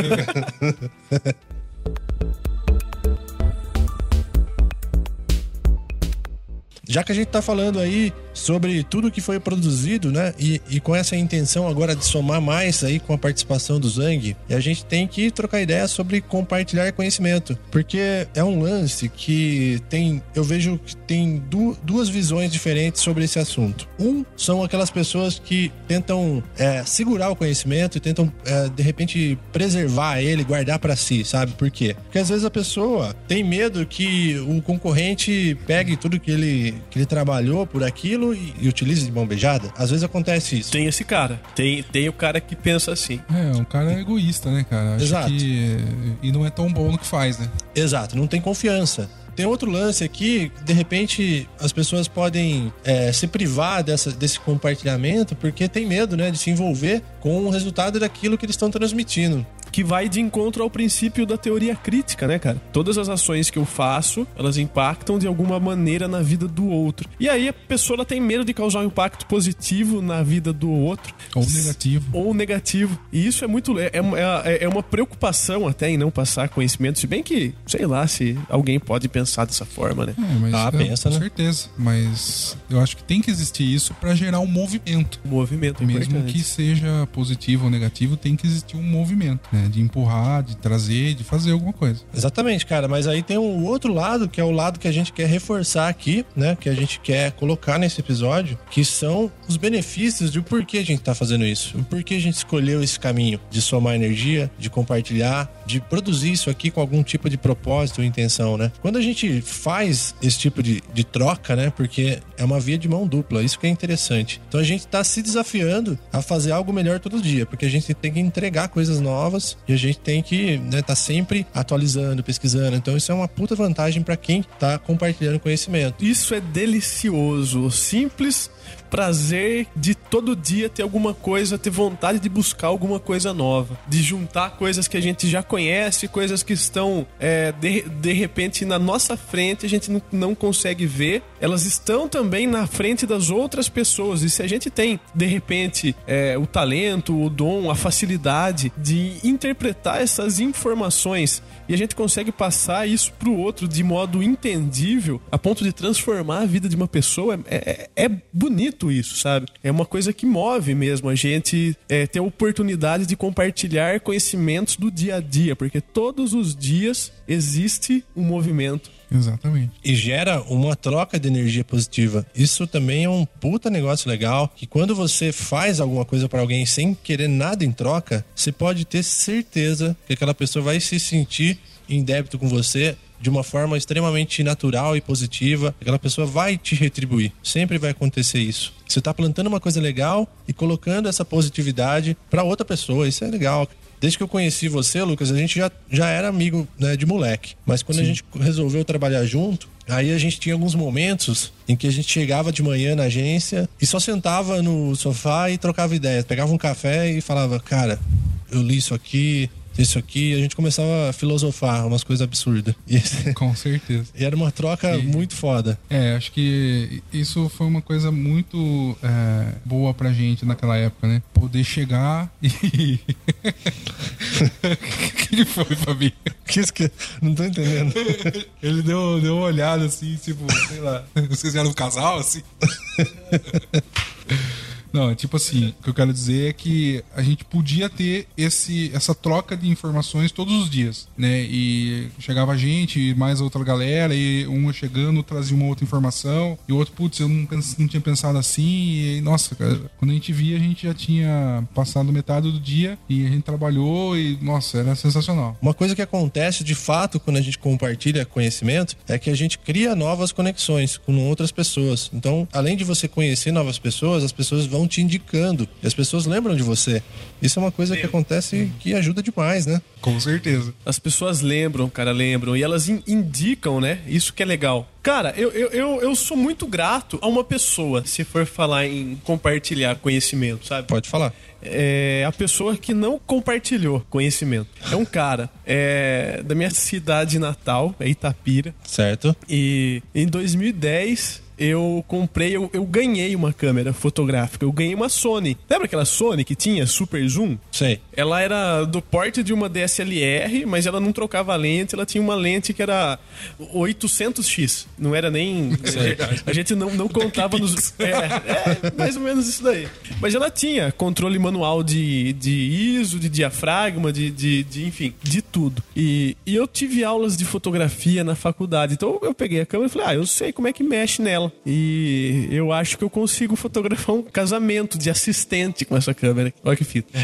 Já que a gente tá falando aí sobre tudo que foi produzido, né? E, e com essa intenção agora de somar mais aí com a participação do Zang, a gente tem que trocar ideia sobre compartilhar conhecimento. Porque é um lance que tem, eu vejo que tem du, duas visões diferentes sobre esse assunto. Um, são aquelas pessoas que tentam é, segurar o conhecimento e tentam, é, de repente, preservar ele, guardar pra si, sabe? Por quê? Porque às vezes a pessoa tem medo que o concorrente pegue tudo que ele, que ele trabalhou por aquilo e, e utilize de mão beijada. Às vezes acontece isso. Tem esse cara. Tem, tem o cara que pensa assim. É, um cara egoísta, né, cara? Acho Exato. Que... E não é tão bom no que faz, né? Exato. Não tem confiança. Tem outro lance aqui, de repente as pessoas podem é, se privar dessa, desse compartilhamento porque tem medo, né, de se envolver com o resultado daquilo que eles estão transmitindo. Que vai de encontro ao princípio da teoria crítica, né, cara? Todas as ações que eu faço, elas impactam de alguma maneira na vida do outro. E aí a pessoa ela tem medo de causar um impacto positivo na vida do outro. Ou negativo. Ou negativo. E isso é muito... É, é, é uma preocupação até em não passar conhecimento. Se bem que, sei lá, se alguém pode pensar dessa forma, né? É, mas ah, é, pensa, com né? certeza. Mas eu acho que tem que existir isso pra gerar um movimento. Movimento, é mesmo importante. Que seja positivo ou negativo, tem que existir um movimento, né? De empurrar, de trazer, de fazer alguma coisa. Exatamente, cara, mas aí tem um outro lado, que é o lado que a gente quer reforçar aqui, né, que a gente quer colocar nesse episódio, que são os benefícios de o porquê a gente tá fazendo isso, o porquê a gente escolheu esse caminho de somar energia, de compartilhar, de produzir isso aqui com algum tipo de propósito ou intenção, né? Quando a gente faz esse tipo de, de troca, né, porque é uma via de mão dupla, isso que é interessante. Então a gente tá se desafiando a fazer algo melhor todo dia, porque a gente tem que entregar coisas novas e a gente tem que, né, tá sempre atualizando, pesquisando. Então isso é uma puta vantagem para quem tá compartilhando conhecimento. Isso é delicioso, o simples prazer de todo dia ter alguma coisa, ter vontade de buscar alguma coisa nova, de juntar coisas que a gente já conhece, coisas que estão é, de, de repente na nossa frente, a gente não, não consegue ver, elas estão também na frente das outras pessoas, e se a gente tem de repente é, o talento, o dom, a facilidade de interpretar essas informações e a gente consegue passar isso pro outro de modo entendível, a ponto de transformar a vida de uma pessoa, é, é, é bonito isso, sabe? É uma coisa que move mesmo a gente é, ter a oportunidade de compartilhar conhecimentos do dia a dia, porque todos os dias existe um movimento. Exatamente. E gera uma troca de energia positiva. Isso também é um puta negócio legal, que quando você faz alguma coisa pra alguém sem querer nada em troca, você pode ter certeza que aquela pessoa vai se sentir em débito com você de uma forma extremamente natural e positiva. Aquela pessoa vai te retribuir. Sempre vai acontecer isso. Você tá plantando uma coisa legal e colocando essa positividade pra outra pessoa. Isso é legal. Desde que eu conheci você, Lucas, a gente já, já era amigo, né, de moleque. Mas quando Sim. a gente resolveu trabalhar junto, aí a gente tinha alguns momentos em que a gente chegava de manhã na agência e só sentava no sofá e trocava ideias. Pegava um café e falava, cara, eu li isso aqui, isso aqui, e a gente começava a filosofar umas coisas absurdas. E, com certeza. E era uma troca e, muito foda. É, acho que isso foi uma coisa muito é, boa pra gente naquela época, né? Poder chegar e... O que foi, Fabi? Que isso que... Não tô entendendo. Ele deu, deu uma olhada assim, tipo, sei lá. Vocês eram um casal, assim? Não, tipo assim, o que eu quero dizer é que a gente podia ter esse, essa troca de informações todos os dias, né? E chegava a gente, mais outra galera, e um chegando trazia uma outra informação, e o outro, putz, eu não, pens- não tinha pensado assim, e nossa, cara, quando a gente via, a gente já tinha passado metade do dia, e a gente trabalhou, e nossa, era sensacional. Uma coisa que acontece de fato quando a gente compartilha conhecimento é que a gente cria novas conexões com outras pessoas. Então, além de você conhecer novas pessoas, as pessoas vão te indicando e as pessoas lembram de você. Isso é uma coisa que acontece que ajuda demais, né? Com certeza. As pessoas lembram, cara, lembram. E elas in- indicam, né? Isso que é legal. Cara, eu, eu, eu, eu sou muito grato a uma pessoa, se for falar em compartilhar conhecimento, sabe? Pode falar. É a pessoa que não compartilhou conhecimento. É um cara é, da minha cidade natal, é Itapira. Certo? E em dois mil e dez eu comprei, eu, eu ganhei uma câmera fotográfica. Eu ganhei uma Sony. Lembra aquela Sony que tinha super zoom? Sei. Ela era do porte de uma D S L R, mas ela não trocava lente. Ela tinha uma lente que era oitocentos xis. Não era nem... A gente não, não contava nos... É, é, mais ou menos isso daí. Mas ela tinha controle manual de, de I S O, de diafragma, de, de, de enfim, de tudo. E, e eu tive aulas de fotografia na faculdade. Então eu peguei a câmera e falei, ah, eu sei como é que mexe nela. E eu acho que eu consigo fotografar um casamento de assistente com essa câmera. Olha que fita.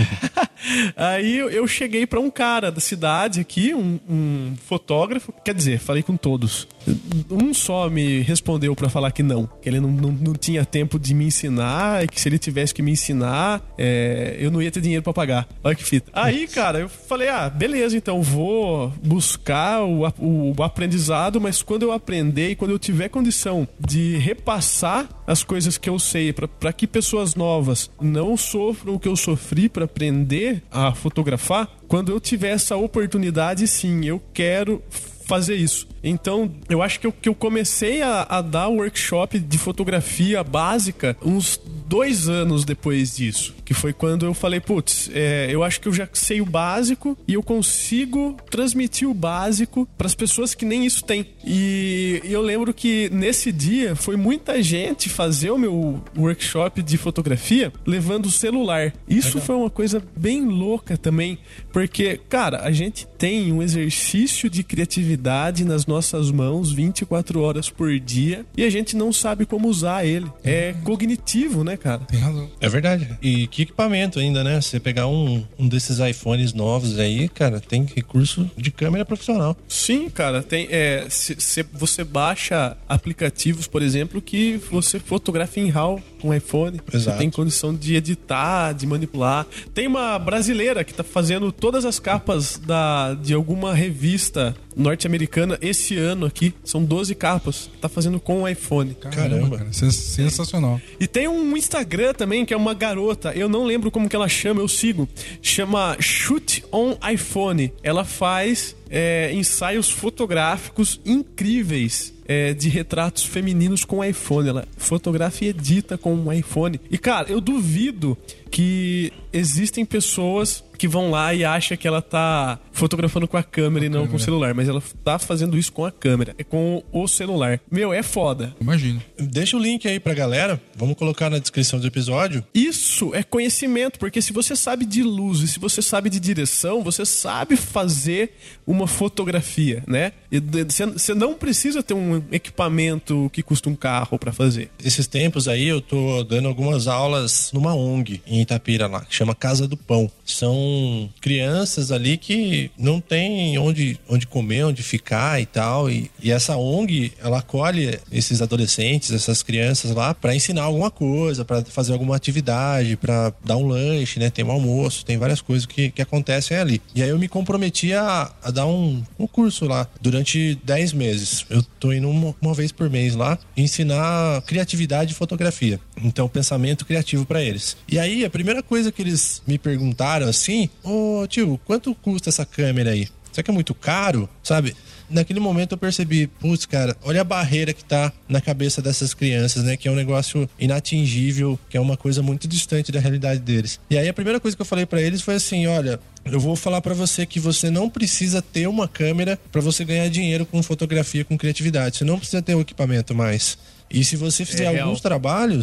Aí eu cheguei pra um cara da cidade aqui, um, um fotógrafo. Quer dizer, falei com todos. Um só me respondeu pra falar que não. Que ele não, não, não tinha tempo de me ensinar. E que se ele tivesse que me ensinar, é, eu não ia ter dinheiro pra pagar. Olha que fita. Aí, cara, eu falei, ah, beleza, então vou buscar o, o, o aprendizado. Mas quando eu aprender e quando eu tiver condição de repassar as coisas que eu sei para que pessoas novas não sofram o que eu sofri para aprender a fotografar, quando eu tiver essa oportunidade, sim, eu quero fazer isso. Então, eu acho que eu, que eu comecei a, a dar workshop de fotografia básica uns dois anos depois disso. Que foi quando eu falei, putz, é, eu acho que eu já sei o básico e eu consigo transmitir o básico para as pessoas que nem isso têm. E, e eu lembro que nesse dia foi muita gente fazer o meu workshop de fotografia levando o celular. Isso Legal. Foi uma coisa bem louca também, porque, cara, a gente tem um exercício de criatividade nas nossas mãos vinte e quatro horas por dia e a gente não sabe como usar ele. É cognitivo, né, cara? Tem razão. É verdade. E que equipamento ainda, né? Você pegar um, um desses iPhones novos aí, cara, tem recurso de câmera profissional. Sim, cara. Tem, é, se, se você baixa aplicativos, por exemplo, que você fotografa em RAW com iPhone. Exato. Você tem condição de editar, de manipular. Tem uma brasileira que tá fazendo todas as capas da, de alguma revista norte-americana esse ano aqui. São doze capas. Tá fazendo com o iPhone. Caramba, cara. Sensacional. E tem um Instagram também, que é uma garota. Eu não lembro como que ela chama, eu sigo. Chama Shoot on iPhone. Ela faz é, ensaios fotográficos incríveis. É, de retratos femininos com iPhone. Ela fotografa e edita com um iPhone. E, cara, eu duvido que existem pessoas que vão lá e acham que ela tá fotografando com a câmera a e não câmera. com o celular. Mas ela tá fazendo isso com a câmera. É com o celular. Meu, é foda. Imagina. Deixa o link aí pra galera. Vamos colocar na descrição do episódio. Isso é conhecimento. Porque se você sabe de luz e se você sabe de direção, você sabe fazer uma fotografia, né? E você não precisa ter um equipamento que custa um carro pra fazer. Esses tempos aí eu tô dando algumas aulas numa O N G em Itapira lá, que chama Casa do Pão. São crianças ali que não tem onde, onde comer, onde ficar e tal. E, e essa O N G, ela acolhe esses adolescentes, essas crianças lá pra ensinar alguma coisa, pra fazer alguma atividade, pra dar um lanche, né? Tem um almoço, tem várias coisas que, que acontecem ali. E aí eu me comprometi a, a dar um, um curso lá durante dez meses. Eu tô indo uma, uma vez por mês lá ensinar criatividade e fotografia. Então, pensamento criativo pra eles. E aí, a primeira coisa que eles me perguntaram assim, ô tio, quanto custa essa câmera aí? Será que é muito caro? Sabe? Naquele momento eu percebi, putz, cara, olha a barreira que tá na cabeça dessas crianças, né? Que é um negócio inatingível, que é uma coisa muito distante da realidade deles. E aí a primeira coisa que eu falei pra eles foi assim, olha, eu vou falar pra você que você não precisa ter uma câmera pra você ganhar dinheiro com fotografia, com criatividade. Você não precisa ter o equipamento mais. E se você fizer é alguns trabalhos,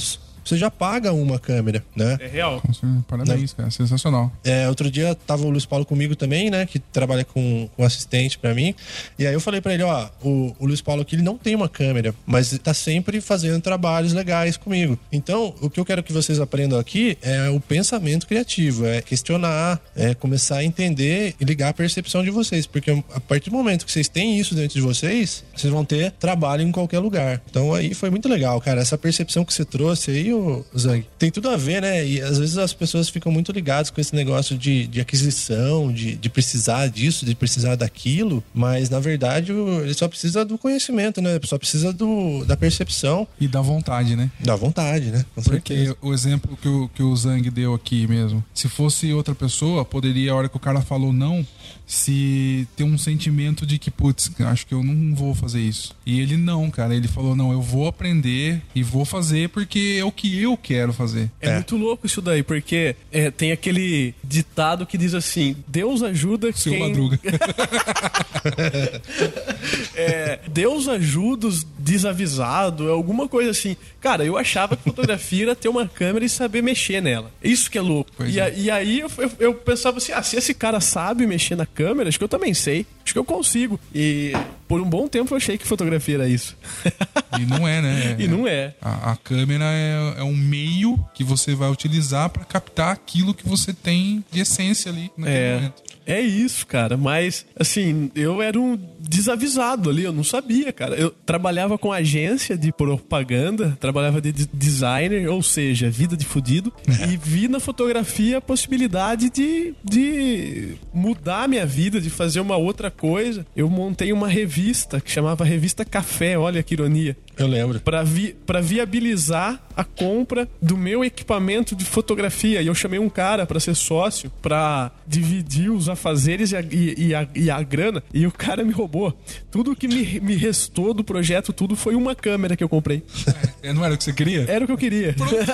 você já paga uma câmera, né? É real. Parabéns, cara. Sensacional. É, outro dia tava o Luiz Paulo comigo também, né? Que trabalha com, com assistente pra mim. E aí eu falei pra ele, ó, o, o Luiz Paulo aqui, ele não tem uma câmera, mas tá sempre fazendo trabalhos legais comigo. Então, o que eu quero que vocês aprendam aqui é o pensamento criativo, é questionar, é começar a entender e ligar a percepção de vocês, porque a partir do momento que vocês têm isso dentro de vocês, vocês vão ter trabalho em qualquer lugar. Então aí foi muito legal, cara, essa percepção que você trouxe aí, ô Zang, tem tudo a ver, né? E às vezes as pessoas ficam muito ligadas com esse negócio de, de aquisição, de, de precisar disso, de precisar daquilo, mas na verdade ele só precisa do conhecimento, né? Só precisa do, da percepção. E da vontade, né? Da vontade, né? Com Porque certeza. o exemplo que o, que o Zang deu aqui mesmo, se fosse outra pessoa, poderia, a hora que o cara falou não, se ter um sentimento de que, putz, acho que eu não vou fazer isso. E ele não, cara, ele falou, não, eu vou aprender e vou fazer porque é o que eu quero fazer. É, é. muito louco isso daí, porque é, tem aquele ditado que diz assim, Deus ajuda Seu quem... Madruga. é, Deus ajuda os desavisados, alguma coisa assim. Cara, eu achava que fotografia era ter uma câmera e saber mexer nela. Isso que é louco. E, é. a, e aí eu, eu, eu pensava assim, ah, se esse cara sabe mexer na câmera, acho que eu também sei. Acho que eu consigo. E por um bom tempo eu achei que fotografia era isso. E não é, né? E não é. A, a câmera é, é um meio que você vai utilizar para captar aquilo que você tem de essência ali naquele é. momento. É isso, cara, mas assim, eu era um desavisado ali, eu não sabia, cara. Eu trabalhava com agência de propaganda, trabalhava de designer, ou seja, vida de fudido, e vi na fotografia a possibilidade de, de mudar a minha vida, de fazer uma outra coisa. Eu montei uma revista que chamava Revista Café, olha que ironia. Eu lembro. Pra, vi, pra viabilizar a compra do meu equipamento de fotografia. E eu chamei um cara pra ser sócio, pra dividir os afazeres e a, e, e a, e a grana. E o cara me roubou. Tudo que me, me restou do projeto, tudo foi uma câmera que eu comprei. É, não era o que você queria? Era o que eu queria.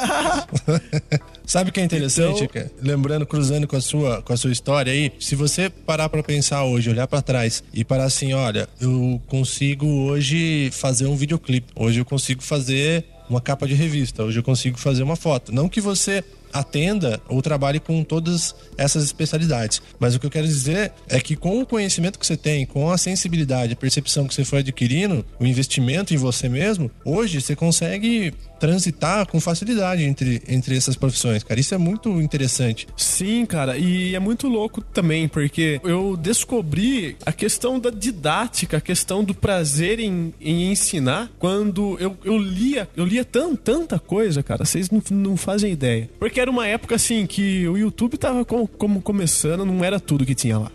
Sabe o que é interessante, então... cara? Lembrando, cruzando com a sua, com a sua história aí, se você parar pra pensar hoje, olhar pra trás e parar assim, olha, eu consigo hoje fazer um videoclipe. Hoje eu consigo fazer uma capa de revista. Hoje eu consigo fazer uma foto. Não que você atenda ou trabalhe com todas essas especialidades. Mas o que eu quero dizer é que com o conhecimento que você tem, com a sensibilidade, a percepção que você foi adquirindo, o investimento em você mesmo, hoje você consegue transitar com facilidade entre, entre essas profissões, cara. Isso é muito interessante. Sim, cara, e é muito louco também, porque eu descobri a questão da didática, a questão do prazer em, em ensinar, quando eu, eu lia, eu lia tão, tanta coisa, cara, vocês não, não fazem ideia. Porque era uma época, assim, que o YouTube tava como, como começando, não era tudo que tinha lá.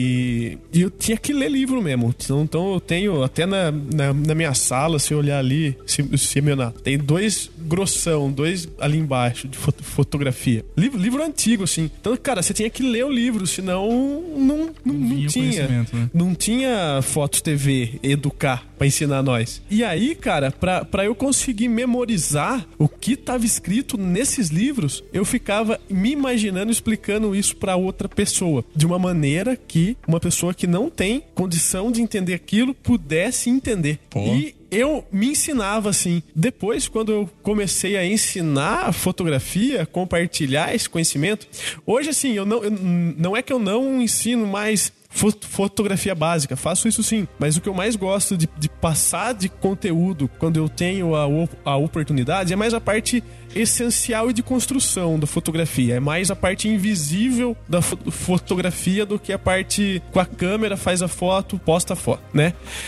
E, e eu tinha que ler livro mesmo. Então, então eu tenho, até na, na, na minha sala, se eu olhar ali, se, se mencionar, tem dois grossão, dois ali embaixo de foto, fotografia. Livro, livro antigo, assim. Então, cara, você tinha que ler o livro, senão não, não, não, não tinha. Né? Não tinha Fotos T V, educar, pra ensinar nós. E aí, cara, pra, pra eu conseguir memorizar o que tava escrito nesses livros, eu ficava me imaginando explicando isso pra outra pessoa. De uma maneira que uma pessoa que não tem condição de entender aquilo pudesse entender. Pô. E eu me ensinava assim. Depois, quando eu comecei a ensinar a fotografia, compartilhar esse conhecimento, hoje assim, eu não, eu, não é que eu não ensino mais fotografia básica, faço isso sim, mas o que eu mais gosto de, de passar de conteúdo quando eu tenho a, a oportunidade é mais a parte essencial e de construção da fotografia, é mais a parte invisível da fo- fotografia do que a parte com a câmera faz a foto, posta a foto, né?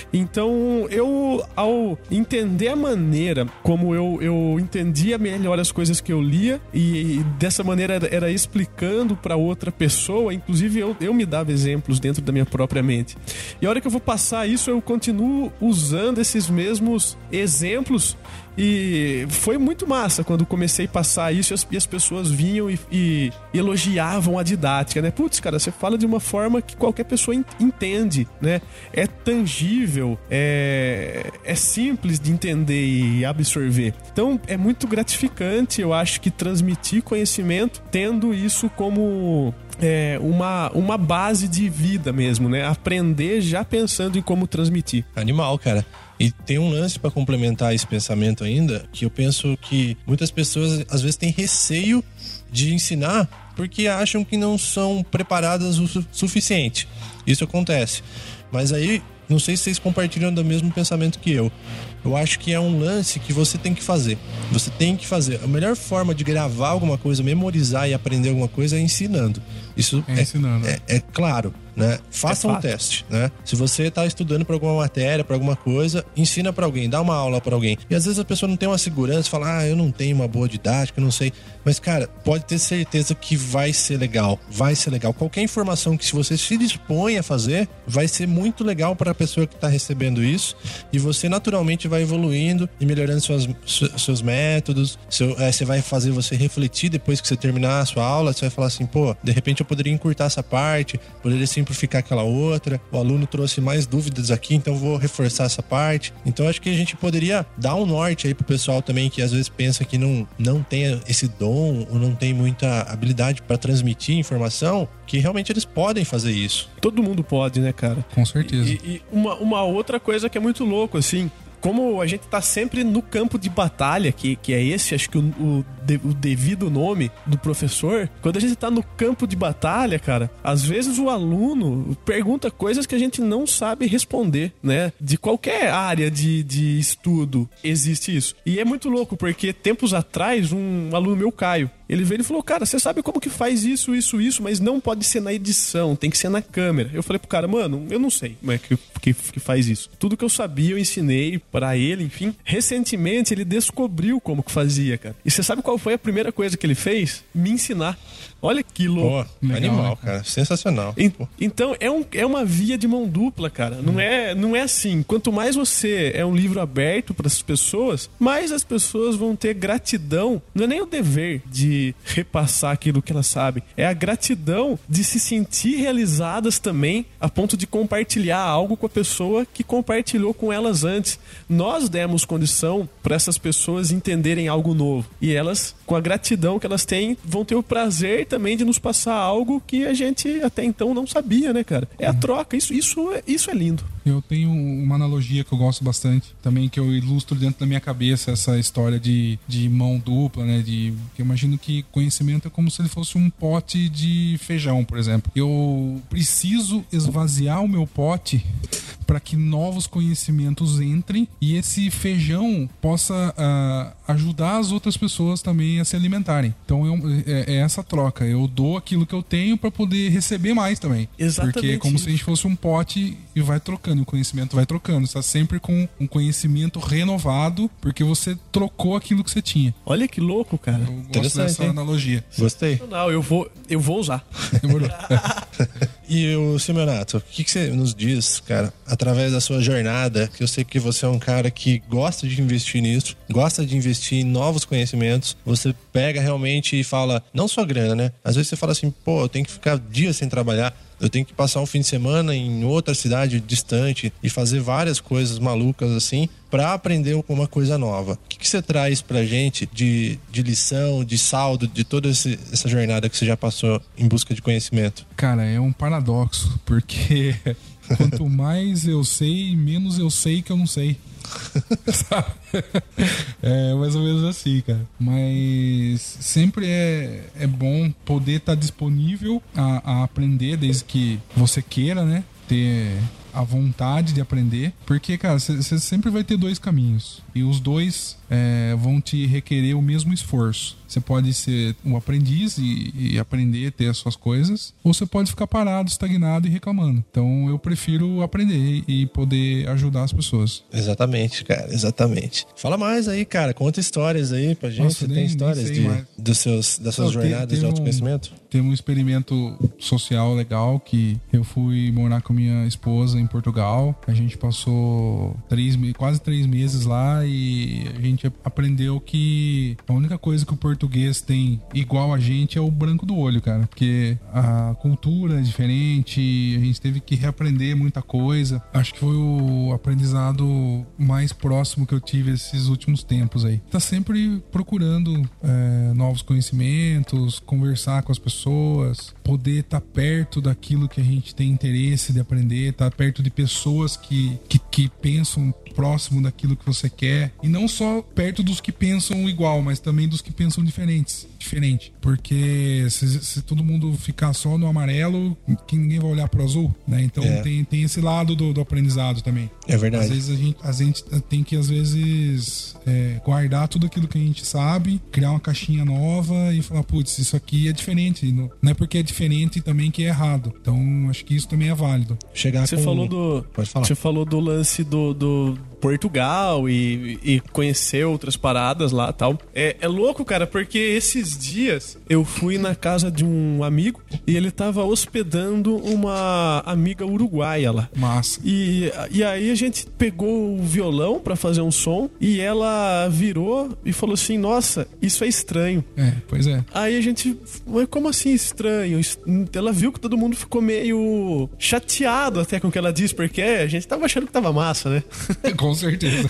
Então eu, ao entender a maneira como eu, eu entendia melhor as coisas que eu lia e, e dessa maneira era, era explicando para outra pessoa, inclusive eu, eu me dava exemplos dentro da minha própria mente. E a hora que eu vou passar isso, eu continuo usando esses mesmos exemplos. E foi muito massa quando comecei a passar isso e as, e as pessoas vinham e, e elogiavam a didática, né? Putz, cara, você fala de uma forma que qualquer pessoa ent- entende, né? É tangível, é, é simples de entender e absorver. Então, é muito gratificante, eu acho, que transmitir conhecimento tendo isso como é, uma, uma base de vida mesmo, né? Aprender já pensando em como transmitir. Animal, cara. E tem um lance pra complementar esse pensamento ainda, que eu penso que muitas pessoas às vezes têm receio de ensinar porque acham que não são preparadas o su- suficiente. Isso acontece. Mas aí, não sei se vocês compartilham do mesmo pensamento que eu. Eu acho que é um lance que você tem que fazer. Você tem que fazer. A melhor forma de gravar alguma coisa, memorizar e aprender alguma coisa é ensinando. Isso É é, ensinando. é, é claro, né? Faça É um fato. teste, né? Se você está estudando para alguma matéria, para alguma coisa, ensina para alguém, dá uma aula para alguém. E às vezes a pessoa não tem uma segurança, fala: "Ah, eu não tenho uma boa didática, eu não sei". Mas cara, pode ter certeza que vai ser legal, vai ser legal. Qualquer informação que se você se dispõe a fazer, vai ser muito legal para a pessoa que está recebendo isso, e você naturalmente vai evoluindo e melhorando suas, su- seus métodos. Seu, é, você vai fazer você refletir depois que você terminar a sua aula. Você vai falar assim: pô, de repente eu poderia encurtar essa parte, poderia simplificar aquela outra. O aluno trouxe mais dúvidas aqui, então vou reforçar essa parte. Então acho que a gente poderia dar um norte aí pro pessoal também que às vezes pensa que não, não tem esse dom ou não tem muita habilidade para transmitir informação, que realmente eles podem fazer isso. Todo mundo pode, né, cara? Com certeza. E, e uma, uma outra coisa que é muito louco, assim, como a gente tá sempre no campo de batalha, que, que é esse, acho que o, o, de, o devido nome do professor, quando a gente tá no campo de batalha, cara, às vezes o aluno pergunta coisas que a gente não sabe responder, né? De qualquer área de, de estudo existe isso. E é muito louco, porque tempos atrás, um aluno meu, Caio, ele veio e falou: cara, você sabe como que faz isso, isso, isso, mas não pode ser na edição, tem que ser na câmera. Eu falei pro cara: mano, eu não sei como é que, que, que faz isso. Tudo que eu sabia eu ensinei pra ele, enfim. Recentemente ele descobriu como que fazia, cara. E você sabe qual foi a primeira coisa que ele fez? Me ensinar. Olha que louco. Pô, Legal, animal, né, cara. Sensacional. En- Pô. Então é, um, é uma via de mão dupla, cara. Não é, não é assim. Quanto mais você é um livro aberto para as pessoas, mais as pessoas vão ter gratidão. Não é nem o dever de repassar aquilo que elas sabem. É a gratidão de se sentir realizadas também, a ponto de compartilhar algo com a pessoa que compartilhou com elas antes. Nós demos condição para essas pessoas entenderem algo novo. E elas, com a gratidão que elas têm, vão ter o prazer também de nos passar algo que a gente até então não sabia, né, cara? É a troca. Isso, isso, é- isso é lindo. Eu tenho uma analogia que eu gosto bastante, também que eu ilustro dentro da minha cabeça essa história de, de mão dupla, né? De, eu imagino que conhecimento é como se ele fosse um pote de feijão, por exemplo. Eu preciso esvaziar o meu pote para que novos conhecimentos entrem e esse feijão possa ah, ajudar as outras pessoas também a se alimentarem. Então é, é- é essa troca. Eu dou aquilo que eu tenho para poder receber mais também. Exatamente Porque é como isso. se a gente fosse um pote e vai trocando, o conhecimento vai trocando. Você está sempre com um conhecimento renovado porque você trocou aquilo que você tinha. Olha que louco, cara. Eu gosto Interessante, dessa hein? analogia. Gostei. Não, eu vou, eu vou usar. Demorou. E o Simeonato, o que, que você nos diz, cara, através da sua jornada, que eu sei que você é um cara que gosta de investir nisso, gosta de investir em novos conhecimentos, você pega realmente e fala, não só grana, né? Às vezes você fala assim, pô, eu tenho que ficar dias sem trabalhar, eu tenho que passar um fim de semana em outra cidade distante e fazer várias coisas malucas assim pra aprender uma coisa nova. O que, que você traz pra gente de, de lição, de saldo, de toda esse, essa jornada que você já passou em busca de conhecimento? Cara, é um paradoxo, porque quanto mais eu sei, menos eu sei que eu não sei. Sabe? É mais ou menos assim, cara. Mas sempre é, é bom poder estar disponível a, a aprender, desde que você queira, né? Ter a vontade de aprender. Porque, cara, você sempre vai ter dois caminhos. E os dois é, vão te requerer o mesmo esforço. Você pode ser um aprendiz e, e aprender, ter as suas coisas. Ou você pode ficar parado, estagnado e reclamando. Então eu prefiro aprender e poder ajudar as pessoas. Exatamente, cara, exatamente. Fala mais aí, cara, conta histórias aí pra gente. Nossa, Você nem- tem nem histórias sei de, mais. dos seus, das suas Não, te- jornadas teve de um- autoconhecimento? Teve um experimento social legal que eu fui morar com minha esposa em em Portugal. A gente passou três, quase três meses lá e a gente aprendeu que a única coisa que o português tem igual a gente é o branco do olho, cara. Porque a cultura é diferente, a gente teve que reaprender muita coisa. Acho que foi o aprendizado mais próximo que eu tive esses últimos tempos aí. Tá sempre procurando é, novos conhecimentos, conversar com as pessoas, poder estar tá perto daquilo que a gente tem interesse de aprender, estar tá perto de pessoas que, que, que pensam próximo daquilo que você quer, e não só perto dos que pensam igual, mas também dos que pensam diferentes, diferente, porque se, se todo mundo ficar só no amarelo, que ninguém vai olhar pro azul, né? Então é. tem, tem esse lado do, do aprendizado também. É verdade. Às vezes a gente, a gente tem que às vezes é, guardar tudo aquilo que a gente sabe, criar uma caixinha nova e falar, putz, isso aqui é diferente, não, não é porque é diferente também que é errado. Então acho que isso também é válido. Chegar você com... falou do, Pode falar. Você falou do lance do, do Portugal e, e conhecer outras paradas lá e tal. É, é louco, cara, porque esses dias eu fui na casa de um amigo e ele tava hospedando uma amiga uruguaia lá. Massa. E, e aí a gente pegou o violão pra fazer um som e ela virou e falou assim, nossa, isso é estranho. É, pois é. Aí a gente, mas como assim estranho? Ela viu que todo mundo ficou meio chateado até com o que ela disse, porque a gente tava achando que tava massa, né? Com certeza.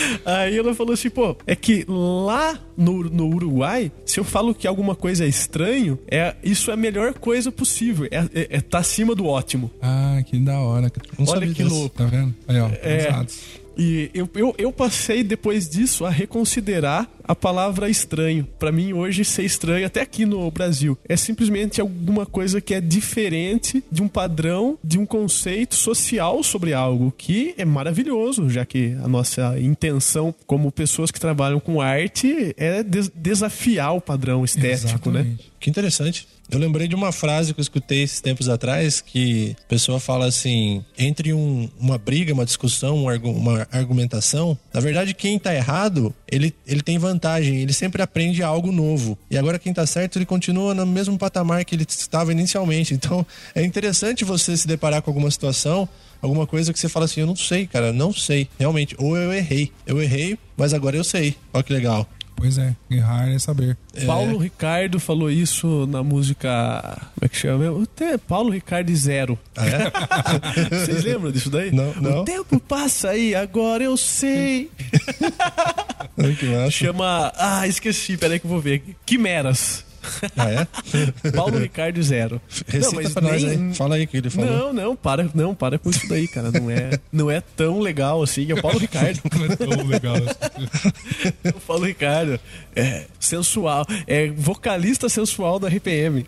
Aí ela falou assim, pô, é que lá no, no Uruguai, se eu falo que alguma coisa é estranho, é, isso é a melhor coisa possível. É, é, é tá acima do ótimo. Ah, que da hora. Não Olha que disso. Louco. Tá vendo? Aí, ó, é, e eu, eu, eu passei depois disso a reconsiderar a palavra estranho. Pra mim hoje ser estranho, até aqui no Brasil, é simplesmente alguma coisa que é diferente de um padrão, de um conceito social sobre algo, que é maravilhoso, já que a nossa intenção como pessoas que trabalham com arte é des- desafiar o padrão estético. Exatamente. Né? Que interessante. Eu lembrei de uma frase que eu escutei esses tempos atrás, que a pessoa fala assim, entre um, uma briga, uma discussão, uma, uma argumentação, na verdade quem tá errado, ele, ele tem vantagem, ele sempre aprende algo novo. E agora quem tá certo, ele continua no mesmo patamar que ele estava inicialmente. Então é interessante você se deparar com alguma situação, alguma coisa que você fala assim, eu não sei, cara, não sei, realmente, ou eu errei. Eu errei, mas agora eu sei. Olha que legal. Pois é, errar é saber. É. Paulo Ricardo falou isso na música... Como é que chama? Até Paulo Ricardo Zero. Ah, é? Vocês lembram disso daí? Não, não. O tempo passa aí, agora eu sei. Que massa. Chama... Ah, esqueci, peraí que eu vou ver. Quimeras. Ah, é? Paulo Ricardo Zero. Recita não, mas pra nós aí. Fala aí o que ele falou. Não, não, para, não, para com isso daí, cara. Não é, não é tão legal assim. É o Paulo Ricardo. Não é tão legal assim. O Paulo Ricardo é sensual. É vocalista sensual da R P M.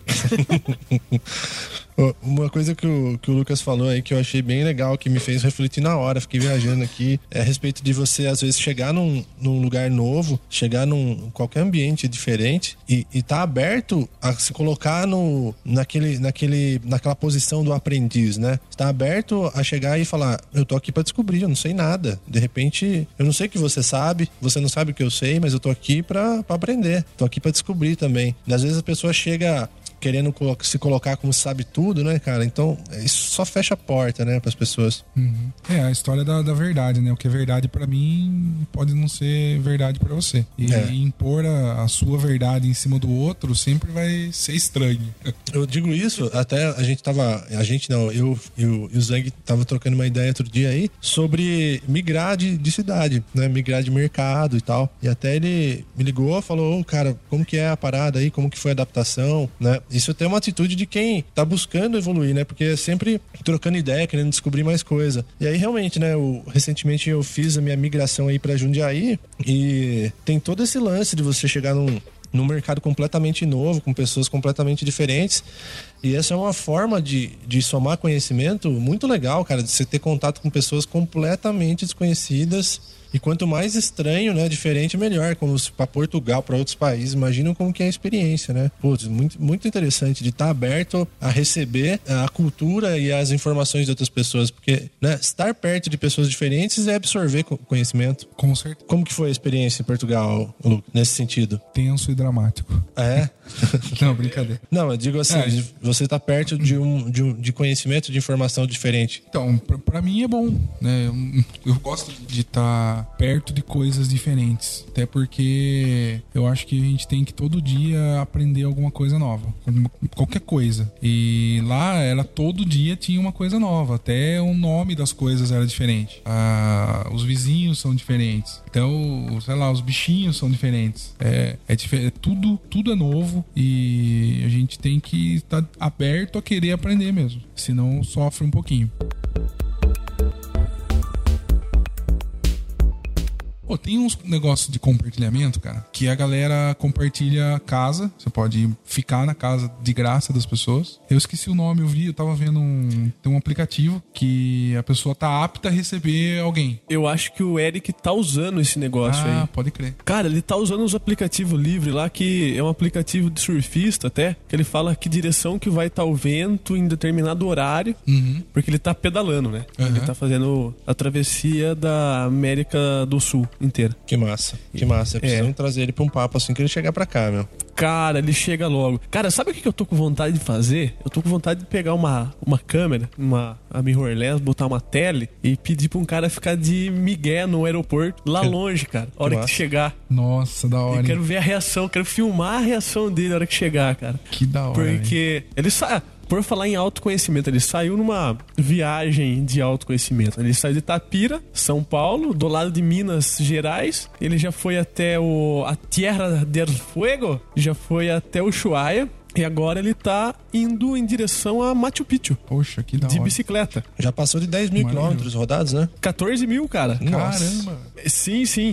Uma coisa que o, que o Lucas falou aí que eu achei bem legal, que me fez refletir na hora, fiquei viajando aqui, é a respeito de você às vezes chegar num, num lugar novo, chegar num qualquer ambiente diferente e, e tá aberto a se colocar no, naquele, naquele, naquela posição do aprendiz, né? Tá aberto a chegar e falar, eu tô aqui pra descobrir, eu não sei nada. De repente, eu não sei o que você sabe, você não sabe o que eu sei, mas eu tô aqui pra, pra aprender, tô aqui pra descobrir também. E às vezes a pessoa chega querendo se colocar como sabe tudo, né, cara? Então, isso só fecha a porta, né, pras pessoas. Uhum. É, a história da, da verdade, né? O que é verdade pra mim pode não ser verdade pra você. E é. impor a, a sua verdade em cima do outro sempre vai ser estranho. Eu digo isso, até a gente tava... A gente não, eu, eu e o Zang tava trocando uma ideia outro dia aí sobre migrar de, de cidade, né? Migrar de mercado e tal. E até ele me ligou, falou, oh, cara, como que é a parada aí? Como que foi a adaptação, né? Isso é uma atitude de quem tá buscando evoluir, né? Porque é sempre trocando ideia, querendo descobrir mais coisa. E aí, realmente, né? Eu, recentemente eu fiz a minha migração aí pra Jundiaí e tem todo esse lance de você chegar num, num mercado completamente novo, com pessoas completamente diferentes. E essa é uma forma de, de somar conhecimento muito legal, cara, de você ter contato com pessoas completamente desconhecidas E quanto mais estranho, né, diferente, melhor. Como se para Portugal, para outros países, imaginam como que é a experiência, né? Putz, muito, muito interessante de estar aberto a receber a cultura e as informações de outras pessoas, porque, né, estar perto de pessoas diferentes é absorver conhecimento. Com certeza. Como que foi a experiência em Portugal, Lu, nesse sentido? Tenso e dramático. É? Não, brincadeira. Não, eu digo assim, É. você tá perto de um, de um de conhecimento, de informação diferente. Então, pra, pra mim é bom, né? Eu, eu gosto de estar perto de coisas diferentes. Até porque eu acho que a gente tem que todo dia aprender alguma coisa nova. Qualquer coisa. E lá, era todo dia tinha uma coisa nova. Até o nome das coisas era diferente. Ah, os vizinhos são diferentes. Então, sei lá, os bichinhos são diferentes. É, é diferente. Tudo, tudo é novo e a gente tem que estar aberto a querer aprender mesmo. Senão sofre um pouquinho. Pô, tem uns negócios de compartilhamento, cara, que a galera compartilha casa. Você pode ficar na casa de graça das pessoas. Eu esqueci o nome, eu vi, eu tava vendo um... Tem um aplicativo que a pessoa tá apta a receber alguém. Eu acho que o Eric tá usando esse negócio Ah, aí. pode crer. Cara, ele tá usando uns aplicativos livres lá, que é um aplicativo de surfista até, que ele fala que direção que vai estar o vento em determinado horário, Uhum. porque ele tá pedalando, né? Uhum. Ele tá fazendo a travessia da América do Sul inteira. Que massa, que massa. Precisamos trazer ele pra um papo assim que ele chegar pra cá, meu. Cara, ele chega logo. Cara, sabe o que eu tô com vontade de fazer? Eu tô com vontade de pegar uma, uma câmera, uma a mirrorless, botar uma tele e pedir pra um cara ficar de migué no aeroporto, lá Que- longe, cara. A hora que, massa. chegar. Nossa, da hora. Eu quero hein? ver a reação, quero filmar a reação dele na hora que chegar, cara. Que da hora. hein? Porque ele sai. Por falar em autoconhecimento, ele saiu numa viagem de autoconhecimento. Ele saiu de Itapira, São Paulo, do lado de Minas Gerais. Ele já foi até o a Tierra del Fuego, já foi até o Ushuaia. E agora ele tá indo em direção a Machu Picchu, Poxa, que da de hora. bicicleta. Já passou de dez mil Maravilhoso. quilômetros rodados, né? catorze mil, cara. Caramba. Sim, sim.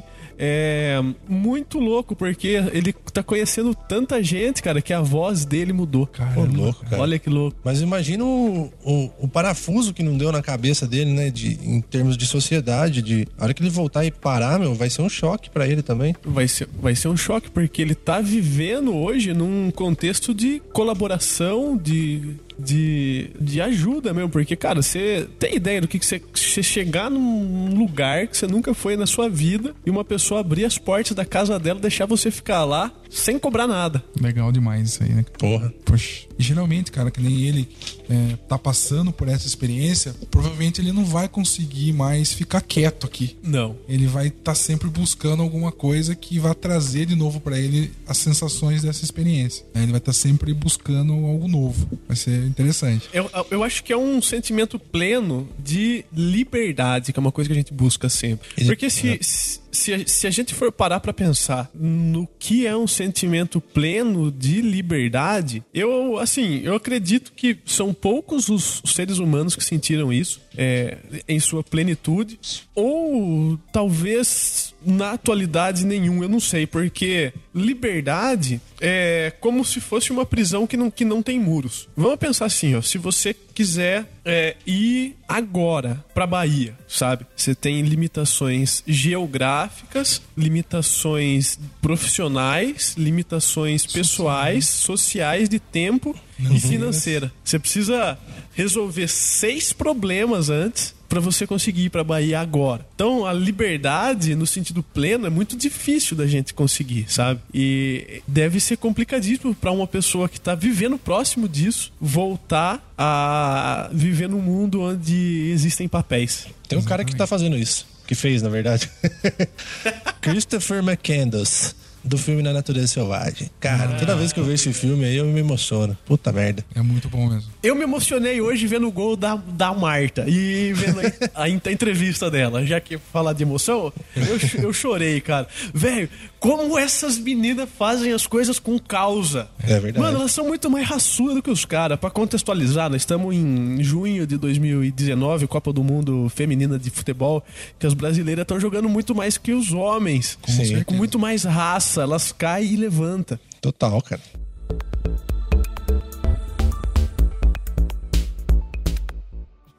É muito louco, porque ele tá conhecendo tanta gente, cara, que a voz dele mudou. Ô, Caramba. louco, cara. Olha que louco. Mas imagina o, o, o parafuso que não deu na cabeça dele, né? De, em termos de sociedade, de... A hora que ele voltar e parar, meu, vai ser um choque pra ele também. Vai ser, vai ser um choque, porque ele tá vivendo hoje num contexto de colaboração, de, de, de ajuda mesmo. Porque, cara, você tem ideia do que que você, você chegar num lugar que você nunca foi na sua vida e uma pessoa abrir as portas da casa dela, deixar você ficar lá sem cobrar nada. Legal demais isso aí, né? Porra. Poxa. E geralmente, cara, que nem ele é, tá passando por essa experiência, provavelmente ele não vai conseguir mais ficar quieto aqui. Não. Ele vai estar sempre buscando alguma coisa que vai trazer de novo pra ele as sensações dessa experiência. né? Ele vai estar sempre buscando algo novo. Vai ser interessante. Eu, eu acho que é um sentimento pleno de liberdade, que é uma coisa que a gente busca sempre. Porque se, se, se, a, se a gente for parar pra pensar no que é um sentimento pleno de liberdade, eu, assim, eu acredito que são poucos os seres humanos que sentiram isso é, em sua plenitude, ou talvez na atualidade nenhum, eu não sei, porque liberdade é como se fosse uma prisão que não, que não tem muros. Vamos pensar assim, ó, se você quiser é, ir agora pra Bahia, sabe? Você tem limitações geográficas, limitações profissionais, limitações pessoais, sociais, de tempo e financeira. Você precisa resolver seis problemas antes pra você conseguir ir pra Bahia agora. Então, a liberdade, no sentido pleno, é muito difícil da gente conseguir, sabe? E deve ser complicadíssimo pra uma pessoa que tá vivendo próximo disso voltar a viver num mundo onde existem papéis. Tem um cara que tá fazendo isso. Que fez, na verdade. Christopher McCandless, do filme Na Natureza Selvagem. Cara, toda vez que eu vejo esse filme aí, eu me emociono. Puta merda. É muito bom mesmo. Eu me emocionei hoje vendo o gol da, da Marta e vendo a, a entrevista dela. Já que falar de emoção, eu, cho- eu chorei, cara. Velho, como essas meninas fazem as coisas com causa. É verdade. Mano, elas são muito mais raçudas do que os caras. Pra contextualizar, nós estamos em junho de dois mil e dezenove, Copa do Mundo Feminina de Futebol, que as brasileiras estão jogando muito mais que os homens. Com certeza. Com muito mais raça. Elas caem e levantam. Total, cara.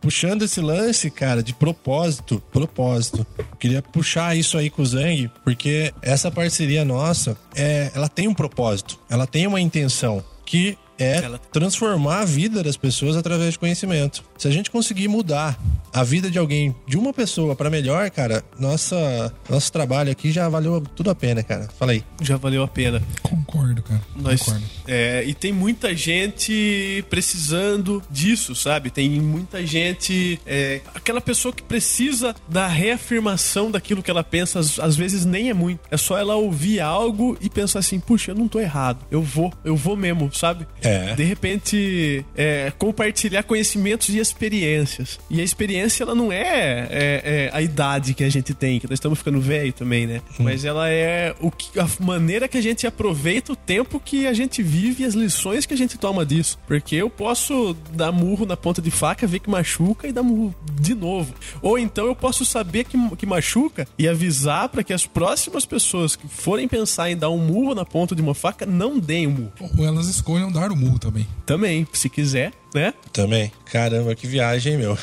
puxando esse lance, cara, de propósito, propósito. Queria puxar isso aí com o Zang, porque essa parceria nossa, é, ela tem um propósito, ela tem uma intenção, que é transformar a vida das pessoas através de conhecimento. Se a gente conseguir mudar a vida de alguém, de uma pessoa pra melhor, cara, nossa, nosso trabalho aqui já valeu tudo a pena, cara. Fala aí. Já valeu a pena. Concordo, cara. Nós, Concordo. É, e tem muita gente precisando disso, sabe? Tem muita gente... É, aquela pessoa que precisa da reafirmação daquilo que ela pensa, às, às vezes nem é muito. É só ela ouvir algo e pensar assim, puxa, eu não tô errado. Eu vou, eu vou mesmo, sabe? É. De repente, é, compartilhar conhecimentos e experiências. E a experiência, ela não é, é, é a idade que a gente tem, que nós estamos ficando velho também, né? Hum. Mas ela é o que, a maneira que a gente aproveita o tempo que a gente vive e as lições que a gente toma disso. Porque eu posso dar murro na ponta de faca, ver que machuca e dar murro de novo. Ou então eu posso saber que, que machuca e avisar para que as próximas pessoas que forem pensar em dar um murro na ponta de uma faca, não deem um murro. Ou elas escolham dar o murro também. Também, se quiser, né? Também. Caramba, que viagem, meu.